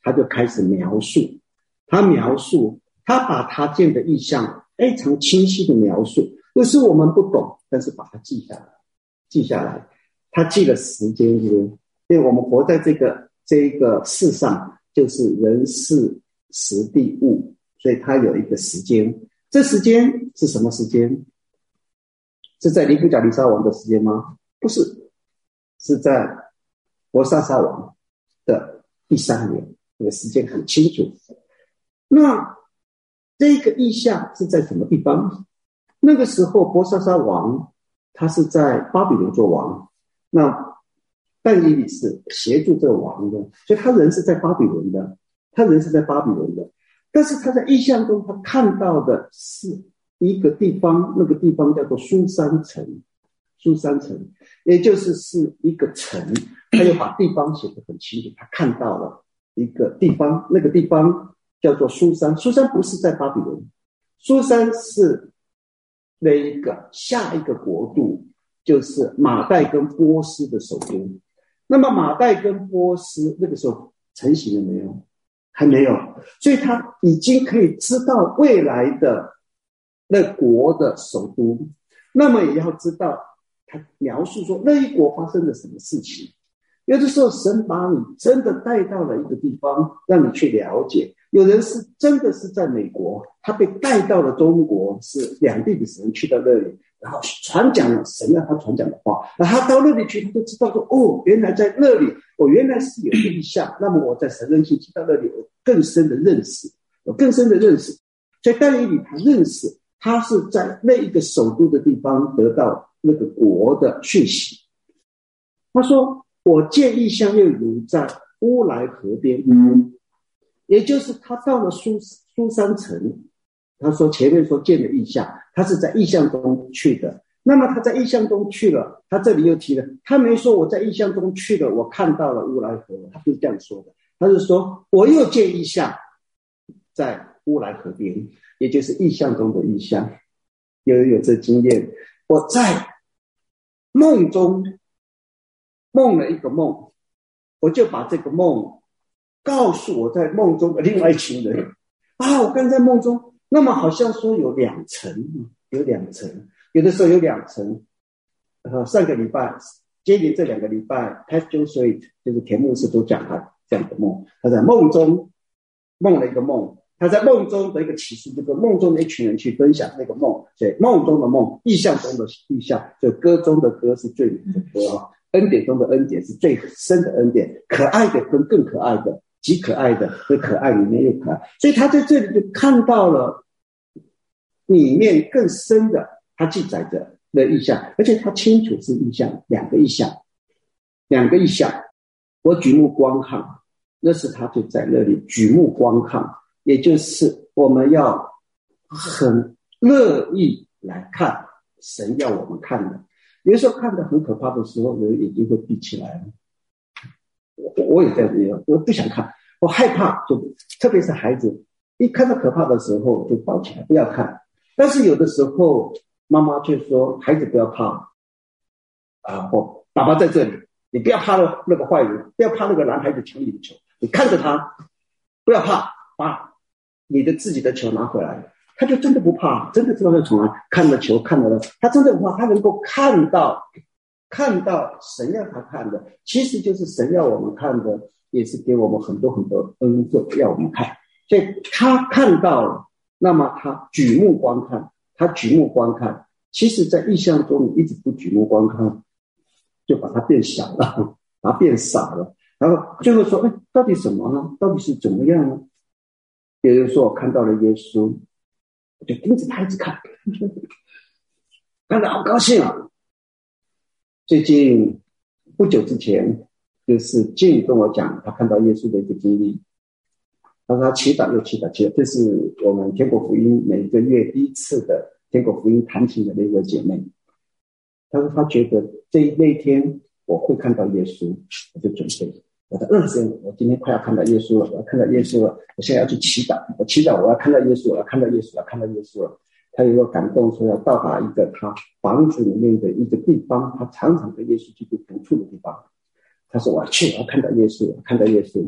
他就开始描述，他描述，他把他见的意象非常清晰的描述，有时我们不懂，但是把它记下来，记下来，他记了时间，因为我们活在这个这个世上，就是人事时地物，所以他有一个时间。这时间是什么时间？是在尼布甲尼撒王的时间吗？不是，是在伯沙撒王的第三年，这个时间很清楚。那这个意象是在什么地方？那个时候伯沙撒王他是在巴比伦做王，那但以理是协助这个王的，所以他人是在巴比伦的，他人是在巴比伦的。但是他在意象中，他看到的是一个地方，那个地方叫做苏珊城，苏珊城，也就是是一个城，他又把地方写得很清楚，他看到了一个地方，那个地方叫做苏珊，苏珊不是在巴比伦，苏珊是那一个下一个国度，就是马代跟波斯的首都。那么马代跟波斯那个时候成型了没有？还没有，所以他已经可以知道未来的那国的首都，那么也要知道他描述说那一国发生了什么事情。有的时候神把你真的带到了一个地方，让你去了解。有人是真的是在美国，他被带到了中国，是两地的神去到那里，然后传讲了神让他传讲的话，然后他到那里去，他就知道说，哦，原来在那里，我原来是有一个意象，那么我在神人信息到那里有更深的认识，有更深的认识。所以但以理他认识，他是在那一个首都的地方得到那个国的讯息。他说，我见异象又如在乌来河边，嗯，也就是他到了苏苏珊城。他说前面说见了异象，他是在异象中去的。那么他在异象中去了，他这里又提了，他没说我在异象中去了，我看到了乌来河，他不是这样说的，他是说我又见异象在乌来河边，也就是异象中的异象。有有这经验，我在梦中梦了一个梦，我就把这个梦告诉我在梦中的另外一群人啊，我刚在梦中，那么好像说有两层，有两层，有的时候有两层。呃，上个礼拜接连这两个礼拜 Pastor Sweet 就是田牧师都讲他这样的梦，他在梦中梦了一个梦，他在梦中的一个启示，这个梦中的一群人去分享那个梦，所以梦中的梦，意象中的意象，就歌中的歌是最美的歌啊，恩典中的恩典是最深的恩典，可爱的跟更可爱的，极可爱的和可爱里面又可爱，所以他在这里就看到了里面更深的，他记载着的意象，而且他清楚是意象，两个意象，两个意象。我举目观看，那是他就在那里举目观看，也就是我们要很乐意来看神要我们看的。有的时候看得很可怕的时候，人眼睛会闭起来了。我我也这样，我不想看，我害怕，就特别是孩子，一看到可怕的时候就抱起来不要看。但是有的时候妈妈却说孩子不要怕啊，我爸爸在这里，你不要怕那个坏人，不要怕那个男孩子抢你的球，你看着他，不要怕，把你的自己的球拿回来。他就真的不怕，真的知道他从来看了球看了，他真的不怕，他能够看到看到神要他看的，其实就是神要我们看的，也是给我们很多很多恩惠要我们看，所以他看到了，那么他举目观看，他举目观看，其实在意象中你一直不举目观看，就把它变小了，把它变傻了，然后最后说，哎，到底什么呢？到底是怎么样呢？有人说我看到了耶稣，我就盯着他一直看，看得好高兴啊！最近不久之前，就是静跟我讲他看到耶稣的一个经历，他说他祈祷又祈祷祈祷，这是我们天国福音每一个月第一次的天国福音弹琴的那个姐妹，他说他觉得这那一天我会看到耶稣，我就准备。我在二十天，我今天快要看到耶稣了，我要看到耶稣了，我现在要去祈祷，我祈祷我要看到耶稣，我要看到耶稣，我要看到耶稣了。他有个感动说要到达一个他房子里面的一个地方，他常常跟耶稣基督独处的地方。他说我要去，我要看到耶稣，我要看到耶稣。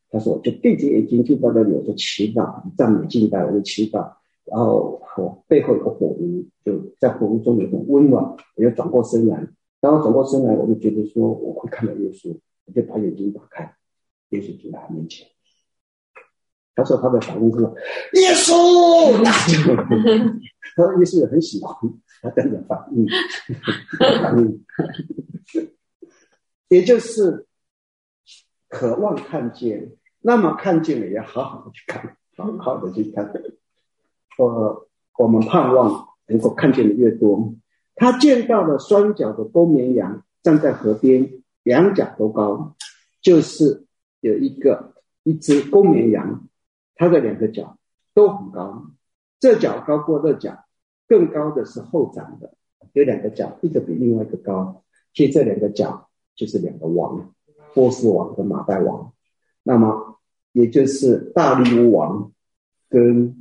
他说我就闭着眼睛就在那里，我就祈祷，赞美敬拜，我就祈祷，然后我背后有个火炉，就在火炉中有种温暖，我就转过身来，然后转过身来，我就觉得说我会看到耶稣，我就把眼睛打开，耶稣就在他面前。他说他的反应是耶稣，他说耶稣也很喜欢，他跟着反应，反应，也就是渴望看见，那么看见了也要好好的去看，好好的去看。呃，我们盼望能够看见的越多。他见到了双脚的公绵羊站在河边，两脚都高，就是有一个一只公绵羊，它的两个脚都很高，这脚高过那脚，更高的是后长的，有两个脚，一个比另外一个高。其实这两个脚就是两个王，波斯王跟马代王，那么也就是大利乌王跟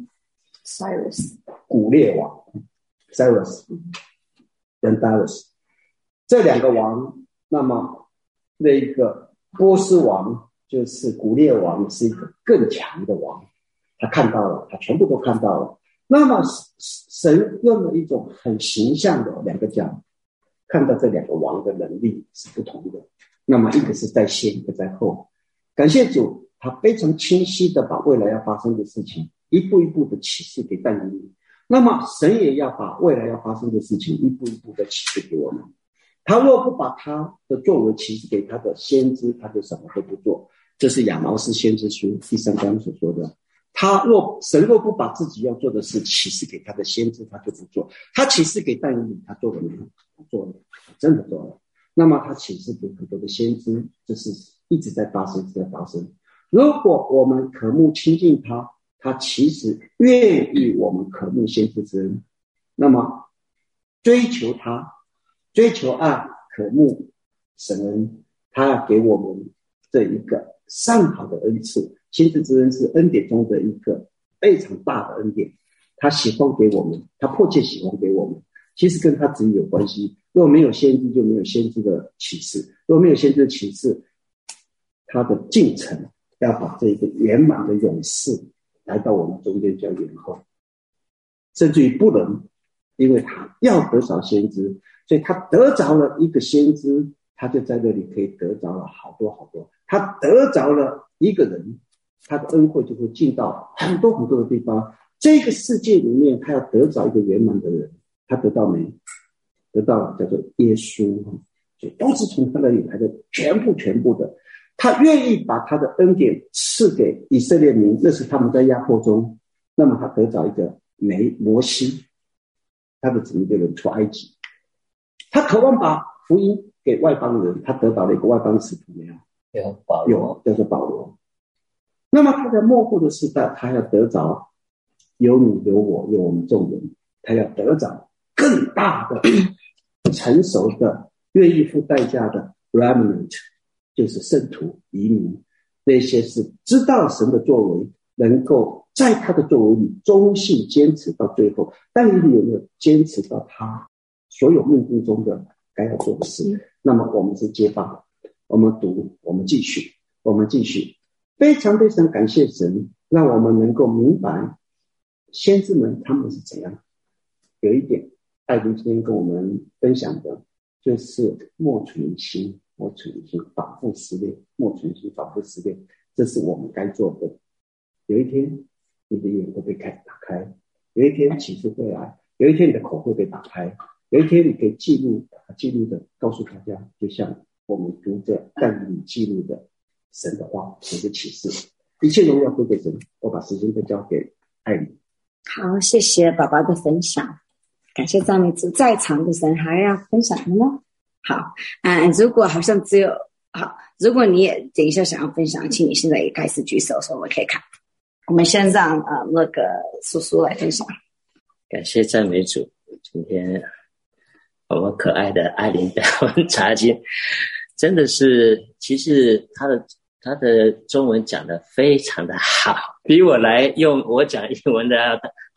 Cyrus 古列王 Cyrus 跟 Darius 这两个王。那么那个波斯王就是古列王是一个更强的王，他看到了，他全部都看到了。那么神用了一种很形象的两个角看到这两个王的能力是不同的，那么一个是在先，一个在后。感谢主，他非常清晰的把未来要发生的事情一步一步的启示给但以理。那么神也要把未来要发生的事情一步一步的启示给我们。他若不把他的作为启示给他的先知，他就什么都不做。这是亚毛斯先知书第三章所说的。他若神若不把自己要做的事启示给他的先知，他就不做。他启示给但以理，他做了没有？他做了，真的做了。那么他启示给很多的先知，这是一直在发生，一直在发生。如果我们渴慕亲近他，他其实愿意我们渴慕先知之恩。那么追求他，追求爱，渴慕神恩，他要给我们这一个上好的恩赐。先知之恩是恩典中的一个非常大的恩典，他喜欢给我们，他迫切喜欢给我们，其实跟他自己有关系。如果没有先知，就没有先知的启示；如果没有先知的启示，他的进程要把这个圆满的勇士来到我们中间叫延后，甚至于不能，因为他要得着先知，所以他得着了一个先知，他就在这里可以得着了好多好多。他得着了一个人，他的恩惠就会进到很多很多的地方。这个世界里面，他要得着一个圆满的人，他得到没？得到了，叫做耶稣，所以都是从他那里来的，全部全部的。他愿意把他的恩典赐给以色列民，那是他们在压迫中，那么他得着一个梅摩西，他的子民的人出埃及。他渴望把福音给外邦人，他得到了一个外邦使徒没有？ 有保罗， 有，叫做保罗。那么他在末后的时代，他要得着有你有我有我们众人，他要得着更大的成熟的愿意付代价的 remnant， 就是圣徒移民，那些是知道神的作为，能够在他的作为里忠信坚持到最后。但你有没有坚持到他所有命定中的该要做的事？那么我们是接棒，我们读，我们继续，我们继续。非常非常感谢神，让我们能够明白先知们他们是怎样。有一点艾琳今天跟我们分享的就是莫存心，莫存心，反复思念，莫存心，反复思念，这是我们该做的。有一天你的眼会被开打开，有一天启示会来，有一天你的口会被打开，有一天你可以记录记录的告诉大家，就像我们读着但以理记录的神的话，神的启示，一切荣耀归给神。我把时间再交给艾琳。 好，谢谢爸爸的分享，感谢赞美主。在场的人还要分享的吗？好，嗯，如果好像只有好，如果你也等一下想要分享，请你现在也开始举手，说我们可以看。我们先让呃那个叔叔来分享。 感谢赞美主，今天我们可爱的艾琳带我们查经，真的是，其实他的他的中文讲得非常的好，比我来用我讲英文的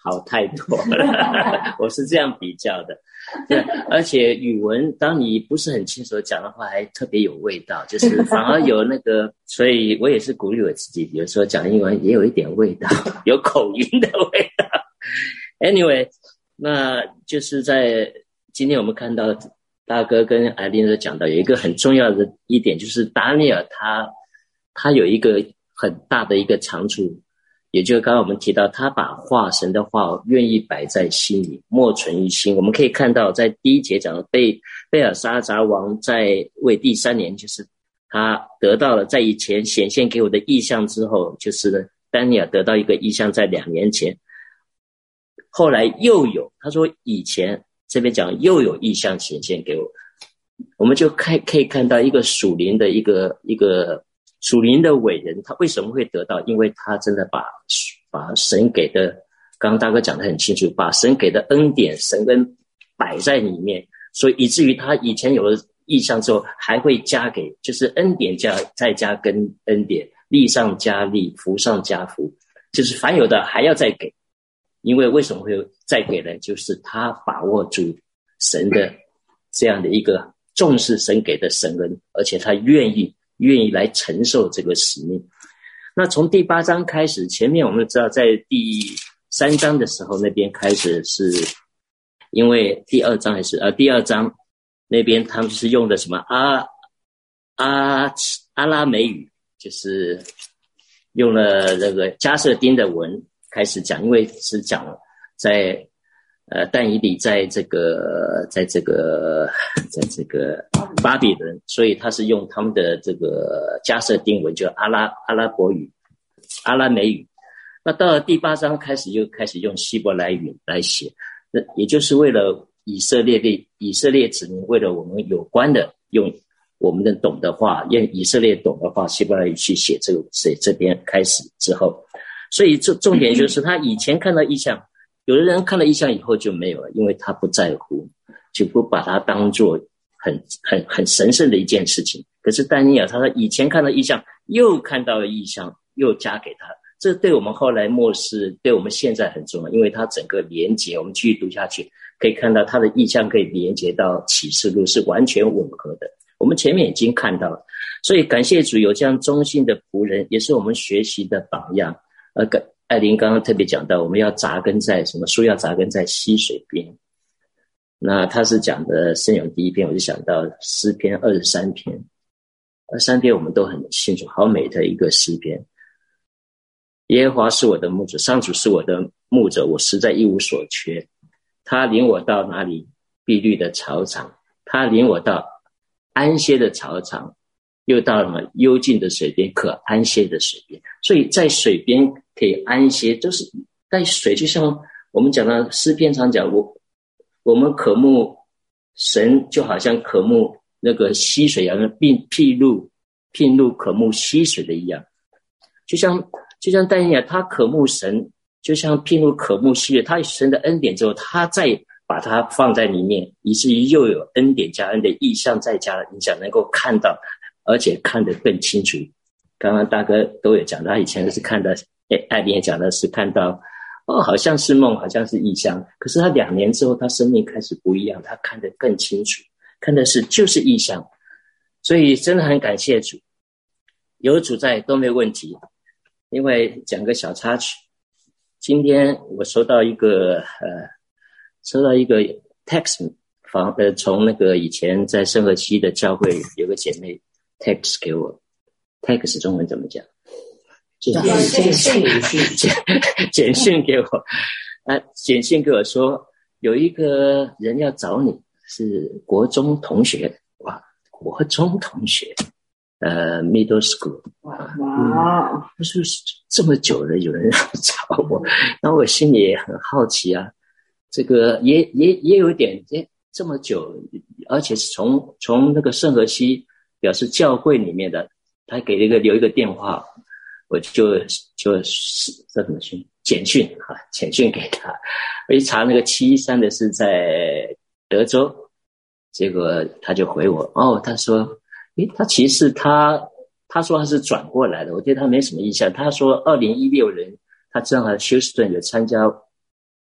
好太多了。我是这样比较的。对，而且语文当你不是很清楚地讲的话，还特别有味道，就是反而有那个，所以我也是鼓励我自己，有时候讲英文也有一点味道，有口音的味道。Anyway， 那就是在今天我们看到大哥跟艾琳都讲到有一个很重要的一点，就是达尼尔他他有一个很大的一个长处，也就是刚刚我们提到他把话神的话愿意摆在心里，默存于心。我们可以看到在第一节讲的贝贝尔沙杂王在位第三年，就是他得到了在以前显现给我的意象之后，就是丹尼尔得到一个意象在两年前，后来又有，他说以前这边讲又有意象显现给我，我们就可以可以看到一个属灵的一个一个属灵的伟人，他为什么会得到？因为他真的把把神给的，刚刚大哥讲得很清楚，把神给的恩典、神恩摆在里面，所以以至于他以前有了意象之后，还会加给，就是恩典加再加跟恩典，利上加利，福上加福，就是凡有的还要再给。因为为什么会再给呢？就是他把握住神的这样的一个重视神给的神恩，而且他愿意愿意来承受这个使命。那从第八章开始，前面我们知道在第三章的时候，那边开始是因为第二章还是呃第二章那边他们是用的什么阿阿阿拉美语，就是用了那个加瑟丁的文开始讲，因为是讲在呃但以理在这个在这个在这个巴比伦，所以他是用他们的这个加瑟丁文，就阿拉阿拉伯语、阿拉美语。那到了第八章开始又开始用希伯来语来写，那也就是为了以色列的以色列子民，为了我们有关的用我们的懂的话，用以色列懂的话希伯来语去写这个写这边开始之后，所以这重点就是他以前看到异象，有的人看了异象以后就没有了，因为他不在乎，就不把它当作很很很神圣的一件事情。可是但尼尔他说以前看到异象，又看到了异象，又加给他，这对我们后来末世，对我们现在很重要，因为它整个连结，我们继续读下去可以看到他的异象可以连结到启示录，是完全吻合的，我们前面已经看到了。所以感谢主有这样忠心的仆人，也是我们学习的榜样。呃，艾琳刚刚特别讲到我们要扎根在什么，树要扎根在溪水边，那他是讲的圣咏第一篇，我就想到诗篇二十三篇，二十三篇我们都很清楚，好美的一个诗篇。耶和华是我的牧者，上主是我的牧者，我实在一无所缺。他领我到哪里？碧绿的草场，他领我到安歇的草场，又到了幽静的水边，可安歇的水边。所以在水边可以安歇，就是在水，就像我们讲的诗篇常讲，我我们渴慕神，就好像渴慕那个溪水一样，并譬如譬如渴慕溪水的一样，就像就像但以理他渴慕神，就像譬如渴慕溪水，他有神的恩典之后，他再把它放在里面，以至于又有恩典加恩的意象再加的影响，能够看到，而且看得更清楚。刚刚大哥都有讲到，他以前是看到，艾琳也讲的是看到，哦，好像是梦，好像是意象。可是他两年之后，他生命开始不一样，他看得更清楚，看的是就是意象。所以真的很感谢主，有主在都没有问题。因为讲个小插曲，今天我收到一个呃，收到一个 text 房呃，从那个以前在圣河西的教会有个姐妹 text 给我 ，text 中文怎么讲？简讯简讯给我，啊，简讯给我说有一个人要找你，是国中同学，哇，国中同学。呃 ，middle school， 哇， 嗯，他说这么久了，有人要找我，那我心里也很好奇啊。这个也也也有一点，诶，这么久，而且是从从那个圣河西表示教会里面的，他给了一个留一个电话，我就就这怎么讯简讯哈，简讯给他，我一查那个七一三的是在德州，结果他就回我，哦，他说。诶，他其实他他说他是转过来的，我觉得他没什么印象。他说二零一六年他正好休斯顿有参加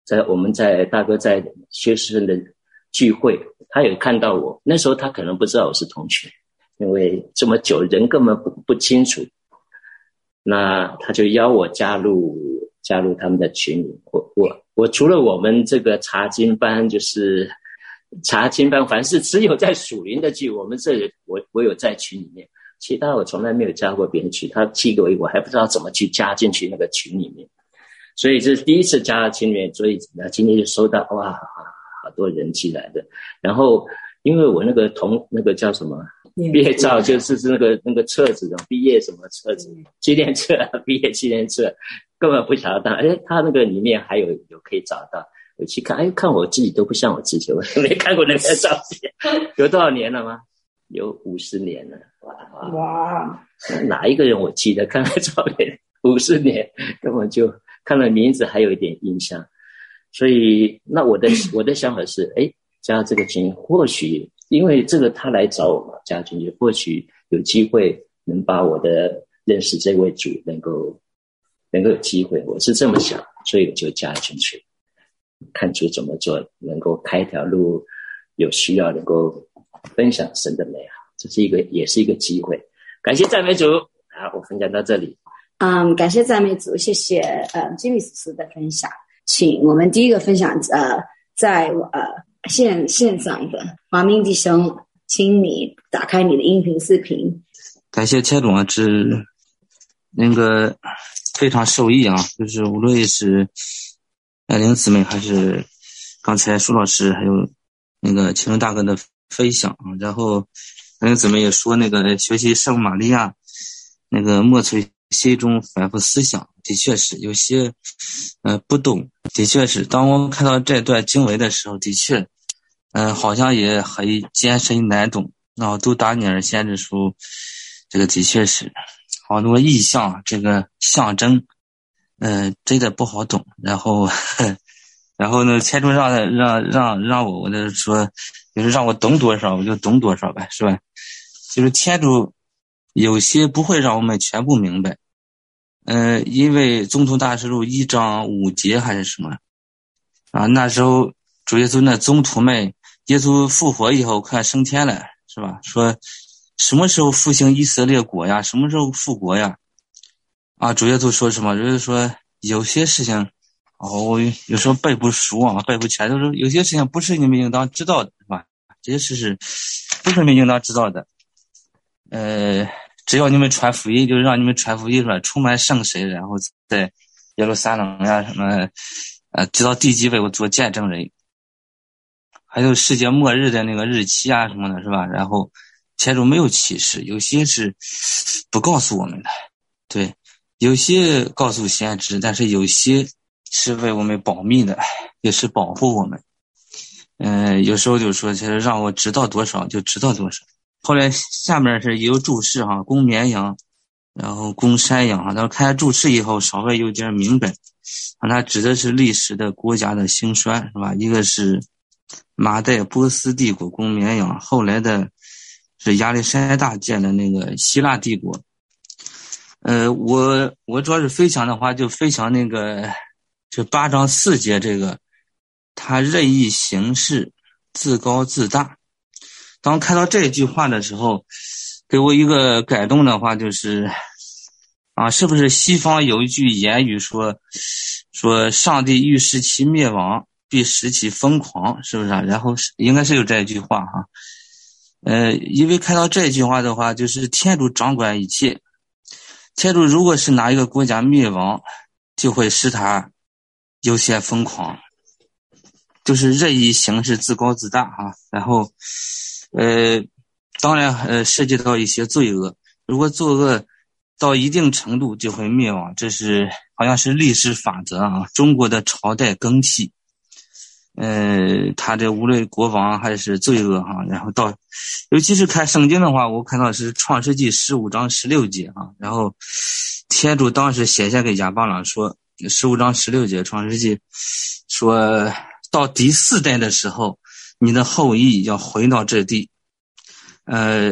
在我们在大哥在学生的聚会，他有看到我，那时候他可能不知道我是同学，因为这么久人根本不不清楚。那他就邀我加入加入他们的群里。我我我除了我们这个查经班，就是查经班，凡是只有在属灵的聚，我们这里我我有在群里面，其他我从来没有加过别人群。他寄给我，我还不知道怎么去加进去那个群里面，所以这是第一次加到群里面。所以今天就收到哇，好多人寄来的。然后因为我那个同那个叫什么？毕业照就是那个那个册子的毕业什么册子，纪念册，毕业纪念册，根本不晓得。哎，他那个里面还有有可以找到，我去看，哎，看我自己都不像我自己，我没看过那个照片。有多少年了吗？有五十年了，哇哇！哪一个人我记得看了照片五十年，根本就看了名字还有一点印象。所以，那我的我的想法是，哎，加这个群或许。因为这个他来找我嘛，加进去或许有机会能把我的认识这位主能够能够有机会，我是这么想，所以我就加进去，看主怎么做，能够开一条路，有需要能够分享神的美好，这是一个也是一个机会。感谢赞美主。好，我分享到这里。 嗯，感谢赞美主，谢谢呃金律师的分享。请我们第一个分享呃在呃。线线上的华明弟兄，请你打开你的音频视频。 感谢切总啊，这那个非常受益啊，就是无论是爱玲姊妹还是刚才舒老师还有那个青龙大哥的分享啊，然后爱玲姊妹也说那个学习圣玛利亚那个默存心中反复思想，的确是有些呃不懂，的确是当我看到这段经文的时候，的确嗯、呃，好像也很艰深难懂。然后都达尼尔先知书，这个的确是好多意象，这个象征，呃，真的不好懂。然后，呵然后呢，千中让让让让我，我就说，就是让我懂多少，我就懂多少呗，是吧？就是天主有些不会让我们全部明白，呃，因为总统大事录一章五节还是什么啊？那时候主耶稣那宗徒们。耶稣复活以后快升天了，是吧？说什么时候复兴以色列国呀？什么时候复国呀？啊，主耶稣说什么？主耶稣说有些事情，哦，我有时候背不熟啊，背不全。就是有些事情不是你们应当知道的，是吧？这些事是不是你们应当知道的？呃，只要你们传福音，就让你们传福音出来，充满圣神，然后在耶路撒冷呀什么，呃，直到地极为我做见证人。还有世界末日的那个日期啊什么的，是吧？然后前主没有启示，有些是不告诉我们的，对，有些告诉先知，但是有些是为我们保密的，也是保护我们。嗯、呃，有时候就说其实让我知道多少就知道多少。后来下面是有注释哈，供绵羊，然后供山羊，然后看注释以后稍微有点明白，它指的是历史的国家的兴衰，是吧？一个是马代波斯帝国供绵羊，后来的是亚历山大建的那个希腊帝国。呃，我我主要是分享的话，就分享那个这八章四节这个，他任意行事，自高自大。当看到这句话的时候，给我一个感动的话，就是啊，是不是西方有一句言语说说上帝欲使其灭亡，必使其疯狂，是不是啊？然后应该是有这一句话哈。呃，因为看到这句话的话，就是天主掌管一切。天主如果是哪一个国家灭亡，就会使他有些疯狂，就是任意行事，自高自大啊。然后，呃，当然呃涉及到一些罪恶，如果作恶到一定程度就会灭亡，这是好像是历史法则啊。中国的朝代更替。呃，他这无论国王还是罪恶哈，然后到，尤其是看圣经的话，我看到是创世纪十五章十六节哈，然后天主当时写下给亚伯朗说，十五章十六节创世纪说到第四代的时候，你的后裔要回到这地，呃，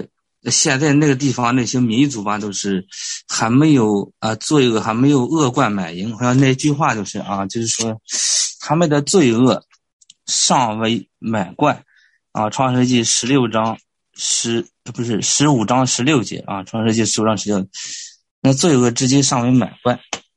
现在那个地方那些民族吧，都是还没有啊罪恶还没有恶贯满盈，好像那句话就是啊，就是说他们的罪恶尚未满贯啊。创世纪十六章十不是十五章十六节啊，创世纪十五章十六，那罪恶至今尚未满贯。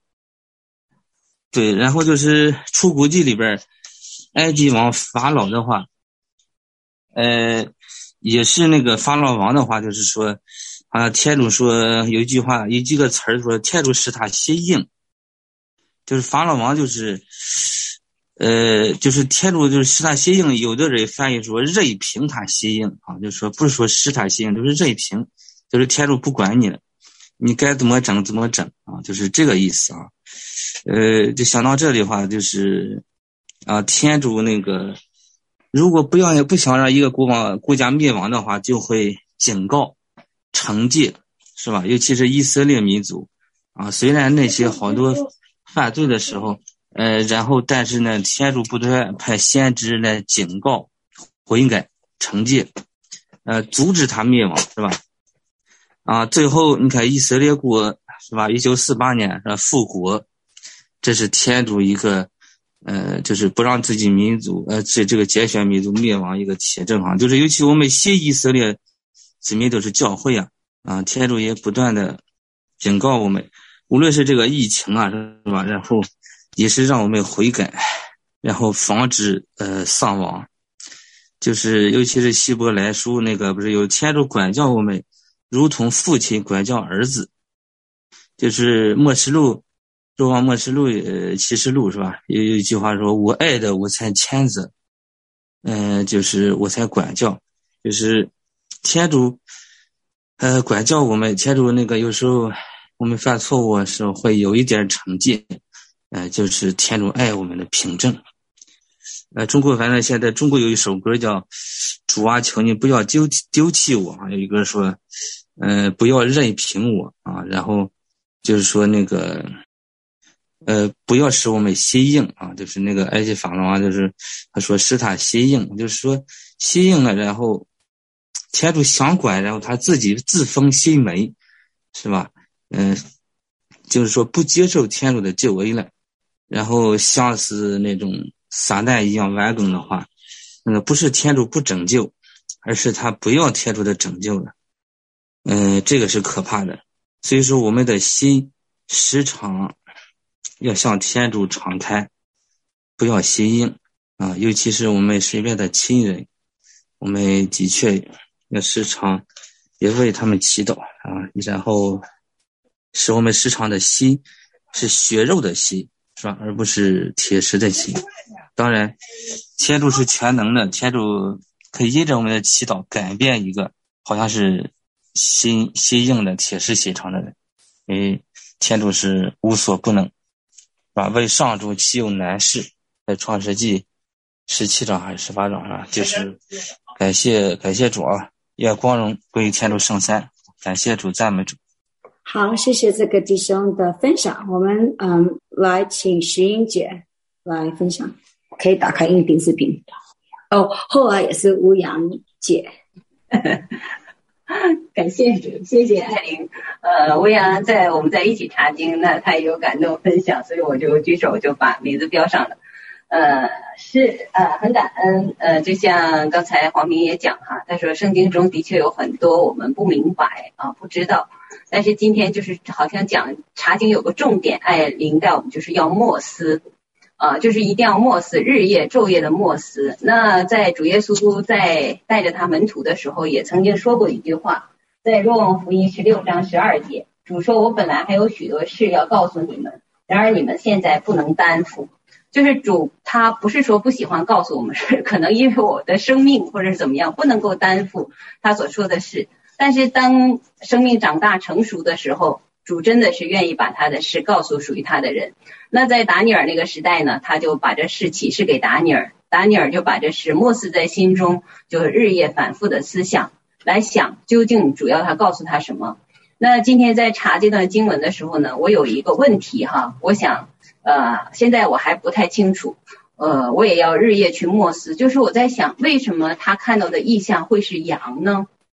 对，然后就是出谷记里边，埃及王法老的话，呃。也是那个法老王的话，就是说啊，天主说有一句话，有几个词儿说天主使他心硬，就是法老王就是呃就是天主就是使他心硬，有的人翻译说任凭他心硬啊，就是说不是说使他心硬，就是任凭，就是天主不管你了，你该怎么整怎么整啊，就是这个意思啊。呃就想到这里的话，就是啊天主那个如果不要也不想让一个国王国家灭亡的话，就会警告惩戒，是吧？尤其是以色列民族啊，虽然那些好多犯罪的时候呃然后但是呢天主不断派先知来警告悔改惩戒，呃阻止他灭亡，是吧？啊最后你看以色列国，是吧？一九四八年是吧复国，这是天主一个呃，就是不让自己民族，呃，这这个拣选民族灭亡一个铁证哈，就是尤其我们新以色列子民都是教会啊，啊，天主也不断的警告我们，无论是这个疫情啊，是吧？然后也是让我们悔改，然后防止呃丧亡，就是尤其是希伯来书那个不是有天主管教我们，如同父亲管教儿子，就是默示录。若望默示录呃启示录是吧，有有一句话说我爱的我才牵着，嗯、呃、就是我才管教，就是天主呃管教我们，天主那个有时候我们犯错误的时候会有一点惩戒，呃就是天主爱我们的凭证。呃中国反正现在中国有一首歌叫主啊求你不要丢丢弃我，有一个说呃不要任凭我啊，然后就是说那个呃，不要使我们心硬啊，就是那个埃及法老王，就是他说使他心硬，就是说心硬了，然后天主想管，然后他自己自封心楣，是吧？嗯、呃，就是说不接受天主的救恩了，然后像是那种撒旦一样顽梗的话，那个不是天主不拯救，而是他不要天主的拯救了，嗯、呃，这个是可怕的。所以说我们的心时常要向天主敞开，不要心硬啊！尤其是我们身边的亲人，我们的确要时常也为他们祈祷啊，然后使我们时常的心是血肉的心，是吧？而不是铁石的心。当然，天主是全能的，天主可以因着我们的祈祷改变一个好像是心心硬的铁石心肠的人，因为天主是无所不能。啊，为上主岂有难事？在创世纪十七章还是十八章啊？就是感谢感谢主啊，愿光荣归于天主圣三，感谢主，赞美主。 好，谢谢这个弟兄的分享。我们嗯来请石英姐来分享，可以打开音频视频。哦，后来也是吴阳姐。 感谢主，谢谢艾琳。呃，吴阳在我们在一起查经，那他也有感动分享，所以我就举手就把名字标上了。呃，是呃很感恩。呃，就像刚才黄明也讲哈，他说圣经中的确有很多我们不明白啊，不知道。但是今天就是好像讲查经有个重点，艾琳带我们就是要默思。啊，就是一定要默思，日夜昼夜的默思。那在主耶稣在带着他门徒的时候，也曾经说过一句话，在若望福音十六章十二节，主说：“我本来还有许多事要告诉你们，然而你们现在不能担负。”就是主他不是说不喜欢告诉我们，是可能因为我的生命或者是怎么样不能够担负他所说的事。但是当生命长大成熟的时候，主真的是愿意把他的事告诉属于他的人。那在达尼尔那个时代呢，他就把这事启示给达尼尔，达尼尔就把这事默思在心中，就日夜反复的思想，来想究竟主要他告诉他什么。那今天在查这段经文的时候呢，我有一个问题哈，我想呃，现在我还不太清楚，呃，我也要日夜去默思，就是我在想为什么他看到的异象会是羊呢？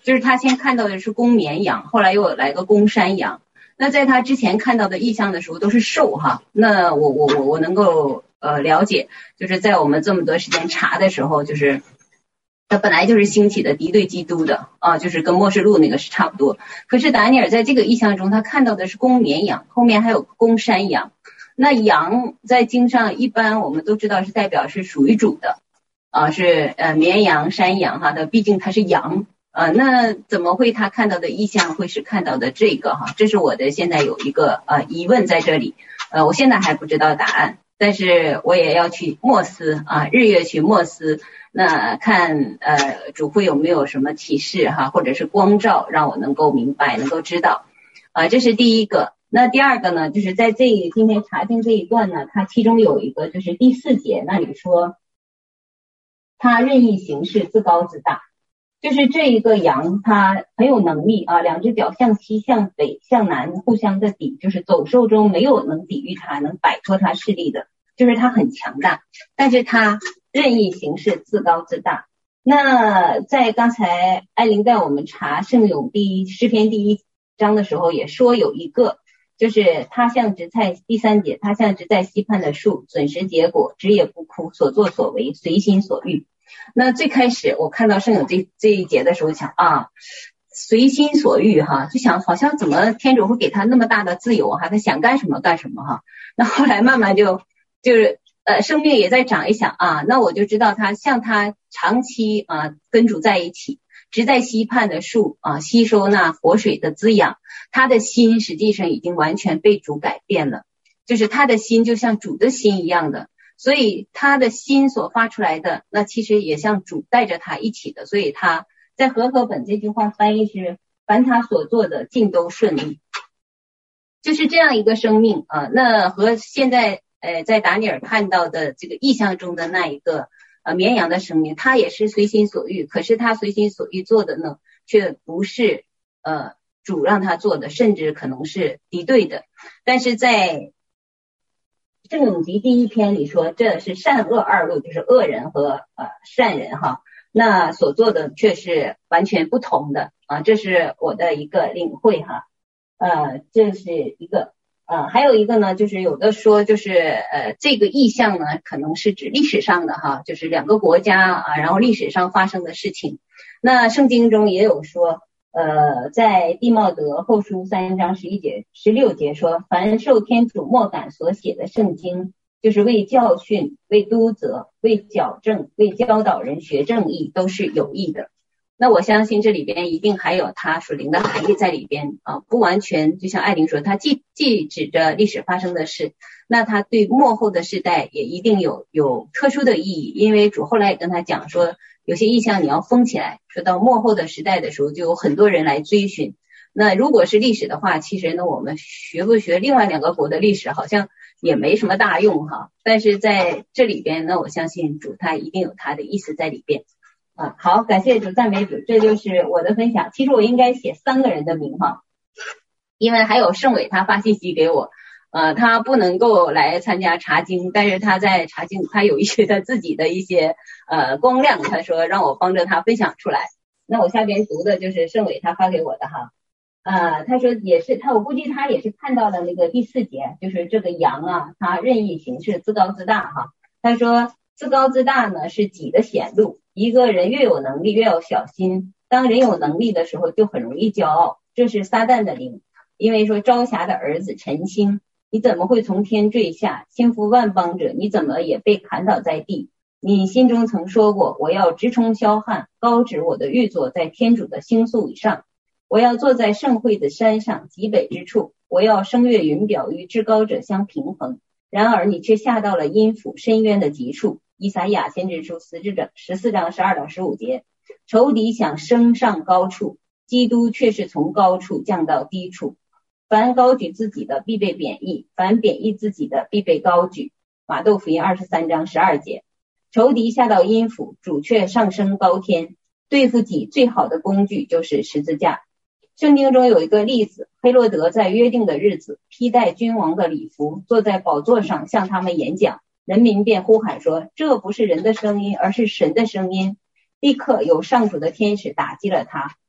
就是他先看到的是公绵羊，后来又来个公山羊。那在他之前看到的意象的时候都是兽哈，那我我我我能够呃了解，就是在我们这么多时间查的时候，就是他本来就是兴起的敌对基督的啊，就是跟默示录那个是差不多。可是达尼尔在这个意象中，他看到的是公绵羊，后面还有公山羊。那羊在经上一般我们都知道是代表是属于主的啊，是呃绵羊、山羊哈的，毕竟它是羊。呃，那怎么会他看到的意象会是看到的这个哈？这是我的现在有一个呃疑问在这里，呃，我现在还不知道答案，但是我也要去默思啊，日月去默思，那看呃主会有没有什么启示哈，或者是光照让我能够明白，能够知道，啊、呃，这是第一个。那第二个呢，就是在这今天查经这一段呢，它其中有一个就是第四节那里说，他任意行事，自高自大。就是这一个羊它很有能力啊，两只脚向西向北向南互相的抵，就是走兽中没有能抵御它能摆脱它势力的，就是它很强大，但是它任意行事，自高自大。那在刚才艾琳带我们查圣咏第一诗篇第一章的时候也说有一个，就是他像植在第三节，他像植在溪畔的树，准时结果，枝也不枯，所作所为随心所欲。那最开始我看到圣咏这这一节的时候想啊，随心所欲哈，就想好像怎么天主会给他那么大的自由哈，他想干什么干什么哈。那后来慢慢就就是呃生命也在长一想啊，那我就知道他像他长期啊跟主在一起，植在溪畔的树啊，吸收那活水的滋养，他的心实际上已经完全被主改变了，就是他的心就像主的心一样的。所以他的心所发出来的，那其实也像主带着他一起的，所以他在和合本这句话翻译是凡他所做的尽都顺利，就是这样一个生命啊。那和现在呃在达尼尔看到的这个意象中的那一个呃绵羊的生命，他也是随心所欲，可是他随心所欲做的呢，却不是呃主让他做的，甚至可能是敌对的。但是在圣咏集第一篇里说，这是善恶二路，就是恶人和呃善人哈，那所做的却是完全不同的啊，这是我的一个领会哈，呃，这是一个呃，还有一个呢，就是有的说就是呃这个意象呢，可能是指历史上的哈，就是两个国家啊，然后历史上发生的事情。那圣经中也有说。呃，在地茂德后书三章十一节、十六节说，凡受天主默感所写的圣经，就是为教训、为督责、为矫正、为教导人学正义，都是有益的。那我相信这里边一定还有它属灵的含义在里边啊，不完全就像艾琳说，它既既指着历史发生的事，那它对末后的世代也一定有有特殊的意义，因为主后来也跟他讲说。有些意象你要封起来，说到末后的时代的时候，就有很多人来追寻。那如果是历史的话，其实呢，我们学不学另外两个国的历史，好像也没什么大用哈。但是在这里边呢，我相信主他一定有他的意思在里边啊。好，感谢主，赞美主，这就是我的分享。其实我应该写三个人的名哈，因为还有盛伟他发信息给我。呃，他不能够来参加查经，但是他在查经，他有一些他自己的一些呃光亮，他说让我帮着他分享出来。那我下边读的就是盛伟他发给我的哈，呃，他说也是他，我估计他也是看到了那个第四节，就是这个羊啊，他任意行事，自高自大哈。他说自高自大呢是己的显露，一个人越有能力越要小心，当人有能力的时候就很容易骄傲，这是撒旦的灵，因为说朝霞的儿子晨星。你怎么会从天坠下，轻负万邦者？你怎么也被砍倒在地？你心中曾说过，我要直冲霄汉，高指我的玉座在天主的星宿以上。我要坐在盛会的山上极北之处，我要升越云表与至高者相平衡。然而你却下到了阴府深渊的极处。以赛亚先知书十四章十二到十五节，仇敌想升上高处，基督却是从高处降到低处。凡高举自己的必被贬义，凡贬义自己的必被高举。马窦福音二十三章十二节，仇敌下到阴府，主却上升高天。对付己最好的工具就是十字架。圣经中有一个例子，黑落德在约定的日子披戴君王的礼服，坐在宝座上向他们演讲，人民便呼喊说，这不是人的声音，而是神的声音。立刻有上主的天使打击了他，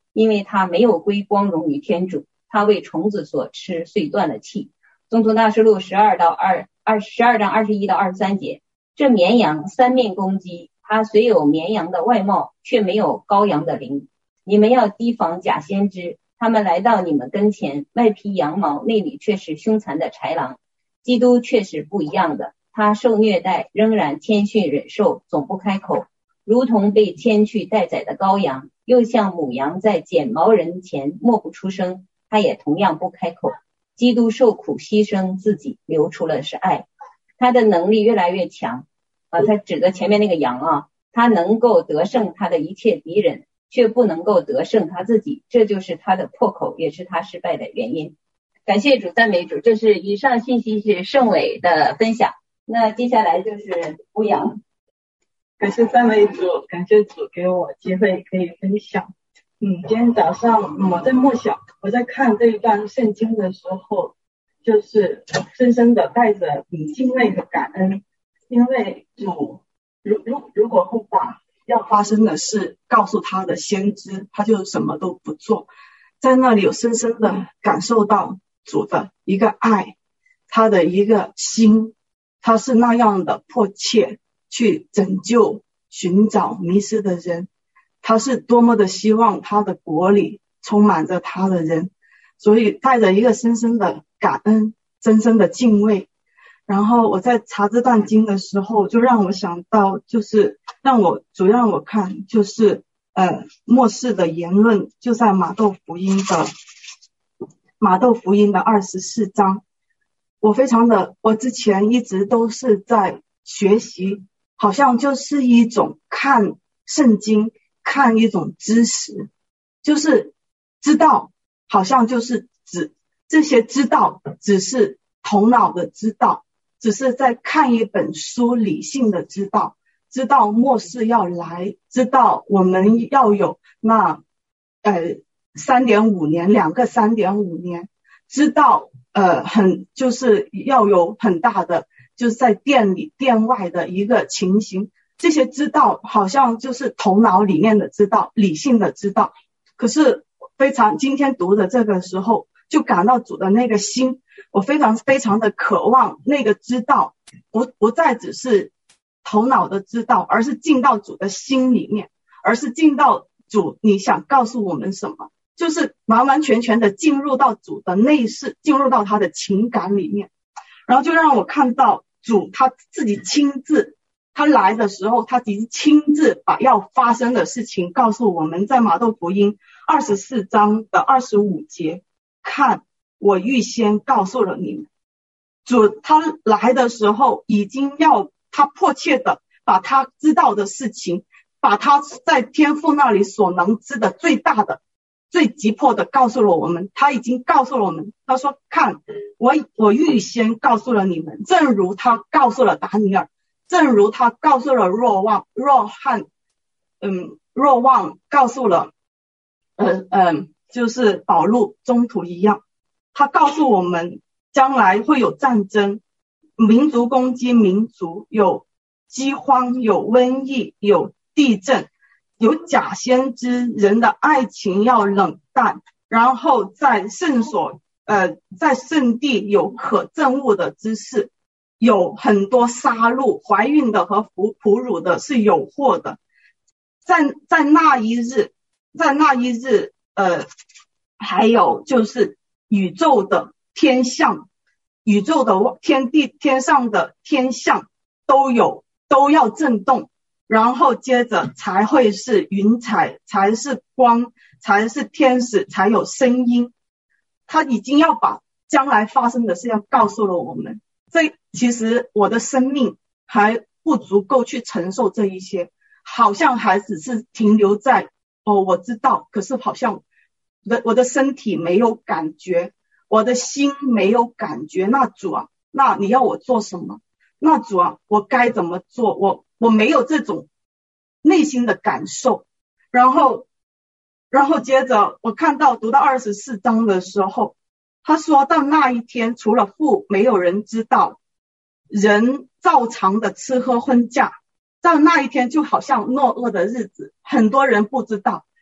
因为他没有归光荣于天主，他为虫子所吃，遂断了气。宗徒大事录十二到二二十二章二十一到二十三节，这绵羊三面攻击，它虽有绵羊的外貌，却没有羔羊的灵。你们要提防假先知，他们来到你们跟前，外披羊毛，内里却是凶残的豺狼。基督却是不一样的，他受虐待，仍然谦逊忍受，总不开口，如同被牵去待宰的羔羊，又像母羊在剪毛人前默不出声，他也同样不开口。基督受苦牺牲自己，流出了是爱，他的能力越来越强啊！他指的前面那个羊啊，他能够得胜他的一切敌人，却不能够得胜他自己，这就是他的破口，也是他失败的原因。感谢主，赞美主。这是以上信息是圣伟的分享，那接下来就是吴阳。 感谢赞美主，感谢主给我机会可以分享。嗯，今天早上我在默想，我在看这一段圣经的时候，就是深深的带着你敬畏的感恩，因为主如如如果不把要发生的事告诉他的先知，他就什么都不做。在那里有深深的感受到主的一个爱，他的一个心，他是那样的迫切去拯救寻找迷失的人，他是多么的希望他的国里充满着他的人，所以带着一个深深的感恩，深深的敬畏。然后我在查这段经的时候，就让我想到，就是让我主让我看，就是呃末世的言论，就在马窦福音的马窦福音的二十四章。我非常的我之前一直都是在学习，好像就是一种看圣经，看一种知识，就是知道，好像就是指这些知道只是头脑的知道，只是在看一本书，理性的知道，知道末世要来，知道我们要有那呃三点五年两个三点五年，知道呃很就是要有很大的就是在店里店外的一个情形，这些知道好像就是头脑里面的知道，理性的知道。可是非常今天读的这个时候，就感到主的那个心，我非常非常的渴望那个知道不不再只是头脑的知道，而是进到主的心里面，而是进到主你想告诉我们什么，就是完完全全的进入到主的内室，进入到他的情感里面。然后就让我看到主他自己亲自，他来的时候他已经亲自把要发生的事情告诉我们。在马窦福音二十四章的二十五节，看我预先告诉了你们。主他来的时候已经要他迫切的把他知道的事情，把他在天父那里所能知的最大的最急迫的告诉了我们。他已经告诉了我们，他说看我我预先告诉了你们，正如他告诉了达尼尔，正如他告诉了若望若翰嗯若望告诉了呃嗯就是保禄宗徒一样。他告诉我们将来会有战争，民族攻击民族，有饥荒，有瘟疫，有地震，有假先知，人的爱情要冷淡，然后在圣所呃在圣地有可憎恶的之事，有很多杀戮，怀孕的和哺哺乳的是有祸的。在在那一日在那一日呃还有就是宇宙的天象，宇宙的天地天上的天象都有都要震动，然后接着才会是云彩，才是光，才是天使，才有声音。他已经要把将来发生的事要告诉了我们。这其实我的生命还不足够去承受这一些，好像还只是停留在哦我知道，可是好像我的我的身体没有感觉，我的心没有感觉。那主啊，那你要我做什么？那主啊，我该怎么做？我我没有这种内心的感受。然后然后接着我看到读到二十四章的时候，他说到那一天除了父没有人知道，人照常的吃喝婚嫁。到那一天就好像诺厄的日子，很多人不知道，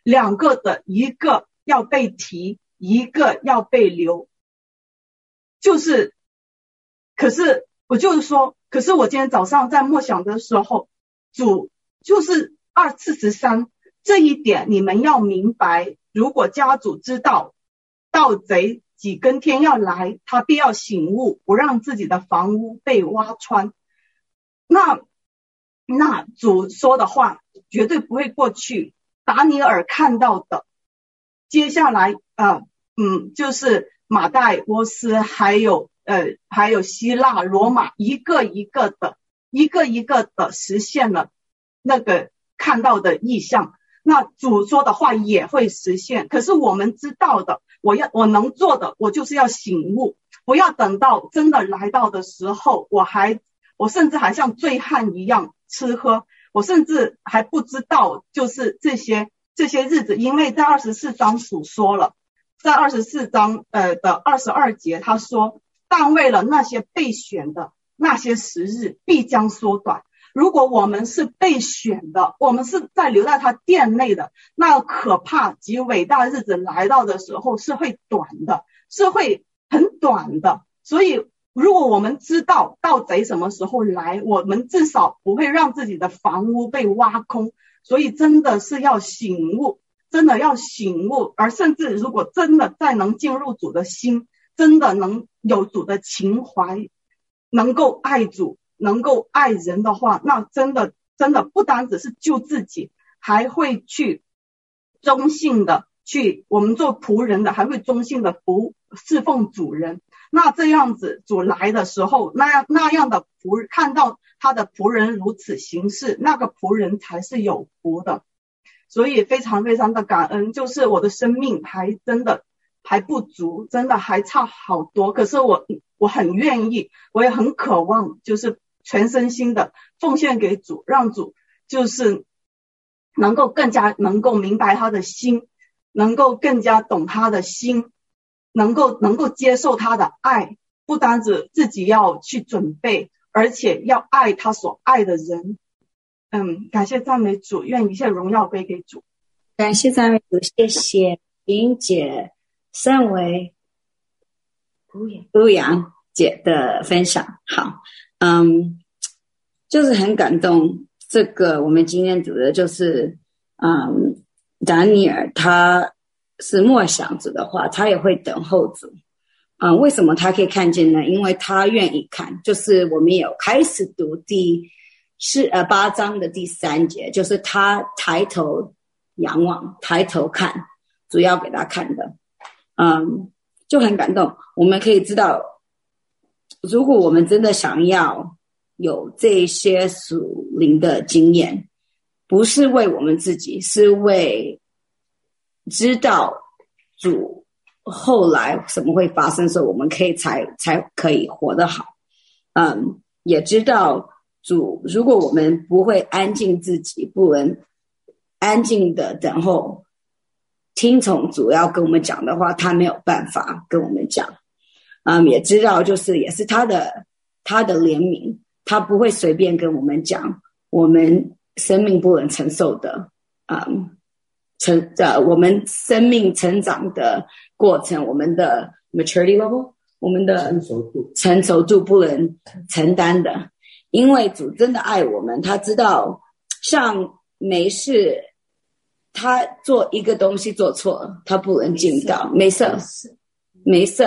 两个的一个要被提，一个要被留。就是可是我就是说，可是我今天早上在默想的时候，主就是二四十三这一点你们要明白，如果家主知道盗贼几更天要来，他必要醒悟，不让自己的房屋被挖穿。那那主说的话绝对不会过去。达尼尔看到的接下来呃嗯就是马代波斯还有呃还有希腊罗马一个一个的一个一个的实现了那个看到的意象，那主说的话也会实现。可是我们知道的，我要我能做的，我就是要醒悟，不要等到真的来到的时候，我还我甚至还像醉汉一样吃喝，我甚至还不知道就是这些这些日子。因为在二十四章主说了，在二十四章呃的二十二节他说，但为了那些被选的，那些时日必将缩短。如果我们是被选的，我们是在留在他殿内的，那可怕及伟大日子来到的时候是会短的，是会很短的。所以如果我们知道盗贼什么时候来，我们至少不会让自己的房屋被挖空。所以真的是要醒悟，真的要醒悟。而甚至如果真的再能进入主的心，真的能有主的情怀，能够爱主，能够爱人的话，那真的真的不单只是救自己，还会去忠信的去，我们做仆人的还会忠信的服侍奉主人。那这样子主来的时候，那样那样的仆人看到他的仆人如此行事，那个仆人才是有福的。所以非常非常的感恩，就是我的生命还真的还不足，真的还差好多。可是我我很愿意，我也很渴望，就是全身心的奉献给主，让主就是能够更加能够明白他的心，能够更加懂他的心，能够能够接受他的爱，不单只自己要去准备，而且要爱他所爱的人。嗯，感谢赞美主，愿一切荣耀归给主。 感谢赞美主，谢谢莹姐、盛维、陆阳姐的分享。好，嗯，就是很感动。这个我们今天读的就是，嗯，达尼尔他是默想主的话，他也会等候主。嗯，为什么他可以看见呢？因为他愿意看。就是我们有开始读第是呃八章的第三节，就是他抬头仰望，抬头看，主要给他看的。嗯，就很感动。我们可以知道，如果我们真的想要有这些属灵的经验，不是为我们自己，是为知道主后来什么会发生，所以我们可以才才可以活得好。嗯，也知道主，如果我们不会安静自己，不能安静的等候听从主要跟我们讲的话，他没有办法跟我们讲。嗯，也知道就是也是他的他的怜悯，他不会随便跟我们讲我们生命不能承受的，嗯，成呃我们生命成长的过程，我们的 maturity level， 我们的成熟度成熟度不能承担的。因为主真的爱我们，他知道像没事他做一个东西做错了，他不能进到没事没事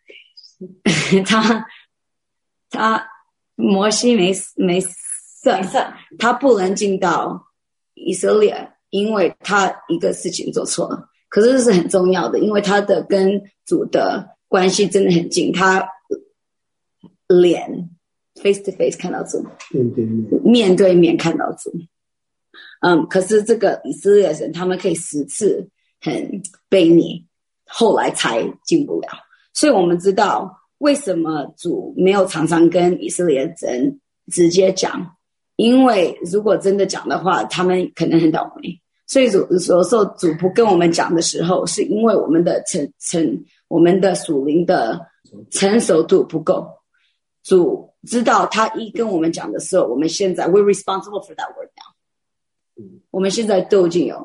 他他摩西没没事他不能进到以色列，因为他一个事情做错了。可是这是很重要的，因为他的跟主的关系真的很近，他脸 face to face 看到主，面对面面对面看到主。嗯，可是这个以色列人他们可以十次很悖逆，后来才进不了。所以我们知道为什么主没有常常跟以色列人直接讲，因为如果真的讲的话，他们可能很倒霉。所以主有时候主不跟我们讲的时候，是因为我们的成成我们的属灵的成熟度不够。主知道他一跟我们讲的时候，我们现在 we're responsible for that word now。我们现在都已经有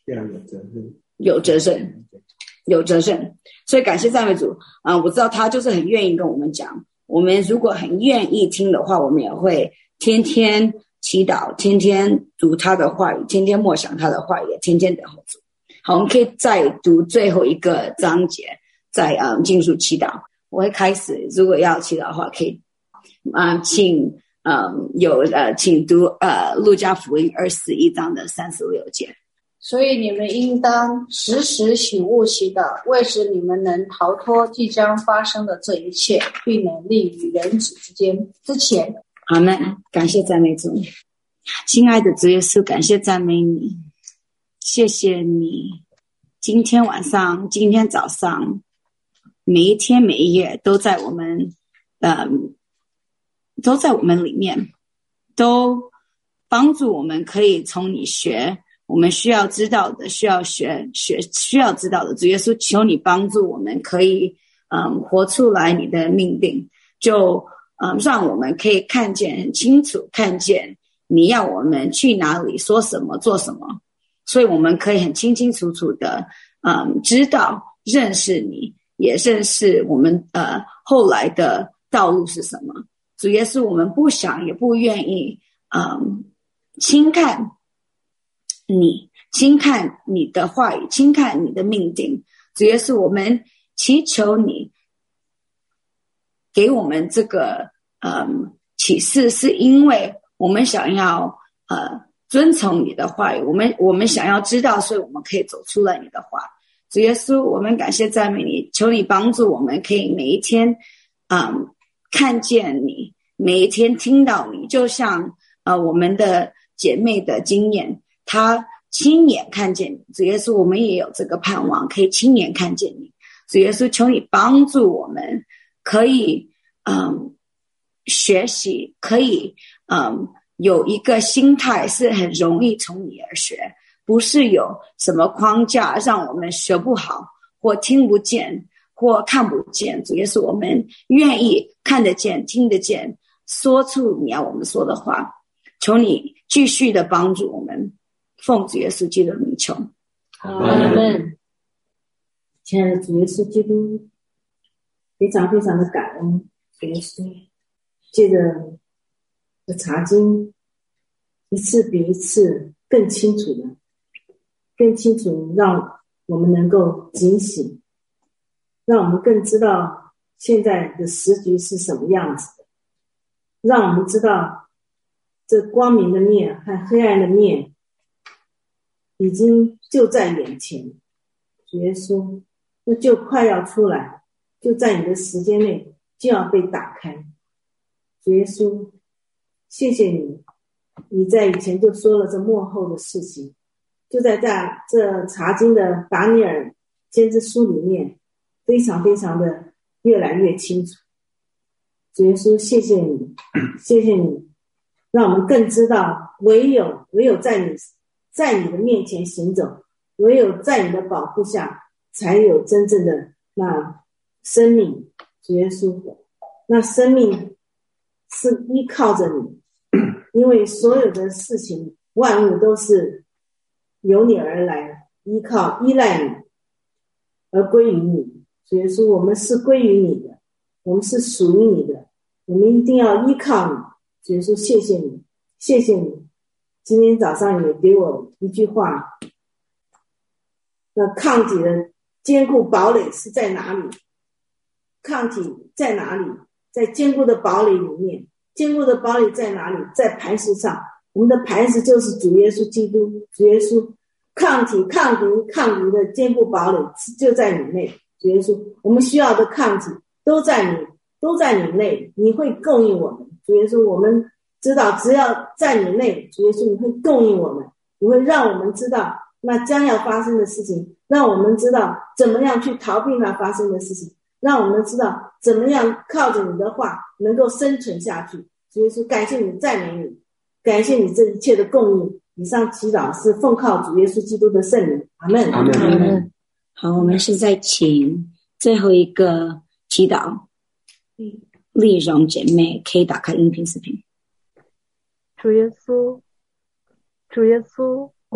这样有责任， 有责任，有责任。所以感谢赞美主啊、呃！我知道他就是很愿意跟我们讲，我们如果很愿意听的话，我们也会天天祈祷，天天读他的话语，天天默想他的话语，天天等候主。好，我们可以再读最后一个章节，再嗯进入祈祷。我会开始，如果要祈祷的话，可以啊、呃，请嗯有呃，请读呃路加福音二十一章的三十六节。 所以你们应当时时醒悟祈祷，为使你们能逃脱即将发生的这一切，并能立于人子之间之前。 阿们，感谢赞美主。亲爱的主耶稣，感谢赞美你，谢谢你今天晚上今天早上每一天每一夜都在我们呃都在我们里面，都帮助我们可以从你学我们需要知道的，需要学学需要知道的。主耶稣，求你帮助我们可以嗯活出来你的命令，就嗯让我们可以看见很清楚，看见你要我们去哪里，说什么，做什么，所以我们可以很清清楚楚的嗯知道认识你，也认识我们呃后来的道路是什么。主耶稣，我们不想也不愿意嗯轻看你，轻看你的话语，轻看你的命定。主耶稣，我们祈求你给我们这个嗯启示，是因为我们想要呃遵从你的话语，我们我们想要知道，所以我们可以走出了你的话。主耶稣，我们感谢赞美你，求你帮助我们可以每一天嗯看见你，每一天听到你，就像呃我们的姐妹的经验，她亲眼看见你。主耶稣，我们也有这个盼望，可以亲眼看见你。主耶稣，求你帮助我们可以嗯学习，可以嗯有一个心态是很容易从你而学，不是有什么框架让我们学不好，或听不见，或看不见。主耶稣，我们愿意看得见，听得见，说出你要我们说的话。求你继续的帮助我们，奉主耶稣基督的名求。 阿们。亲爱的主耶稣基督，非常非常的感恩主耶稣，借着这查经，一次比一次更清楚的更清楚让我们能够警醒，让我们更知道现在的时局是什么样子的，让我们知道这光明的面和黑暗的面已经就在眼前。主耶稣，那就快要出来，就在你的时间内就要被打开。主耶稣，谢谢你，你在以前就说了这末后的事情，就在这这查经的达尼尔先知书里面非常非常的越来越清楚。主耶稣，谢谢你，谢谢你，让我们更知道唯有唯有在你在你的面前行走，唯有在你的保护下才有真正的那生命。主耶稣，那生命是依靠着你，因为所有的事情万物都是由你而来，依靠依赖你而归于你。主耶稣，我们是归于你的，我们是属于你的，我们一定要依靠你。主耶稣，谢谢你，谢谢你。今天早上也给我一句话，那抗体的坚固堡垒是在哪里？抗体在哪里？在坚固的堡垒里面。坚固的堡垒在哪里？在磐石上。我们的磐石就是主耶稣基督。主耶稣，抗体抗敌抗敌的坚固堡垒就在你内。主耶稣，我们需要的抗体都在你都在你内，你会供应我们。主耶稣，我们知道只要在你内，主耶稣，你会供应我们，你会让我们知道那将要发生的事情，让我们知道怎么样去逃避那发生的事情，让我们知道怎么样靠着你的话能够生存下去。主耶稣，感谢你，赞美你，感谢你这一切的供应。以上祈祷是奉靠主耶稣基督的圣名。阿们。 阿们。好，我们现在请最后一个祈祷，丽蓉姐妹可以打开音频视频。 主耶稣，主耶稣，我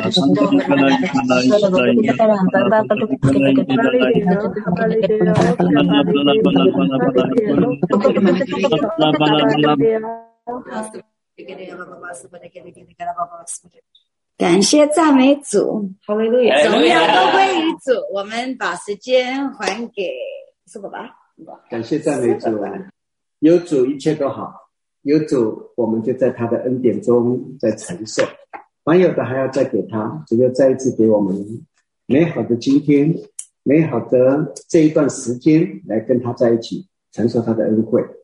感谢赞美主， 哈利路亚， 荣耀都归于主。我们把时间还给是爸爸。 感谢赞美主，有主一切都好，有主我们就在他的恩典中在承受，还有的还要再给他，主要再一次给我们美好的今天，美好的这一段时间来跟他在一起承受他的恩惠。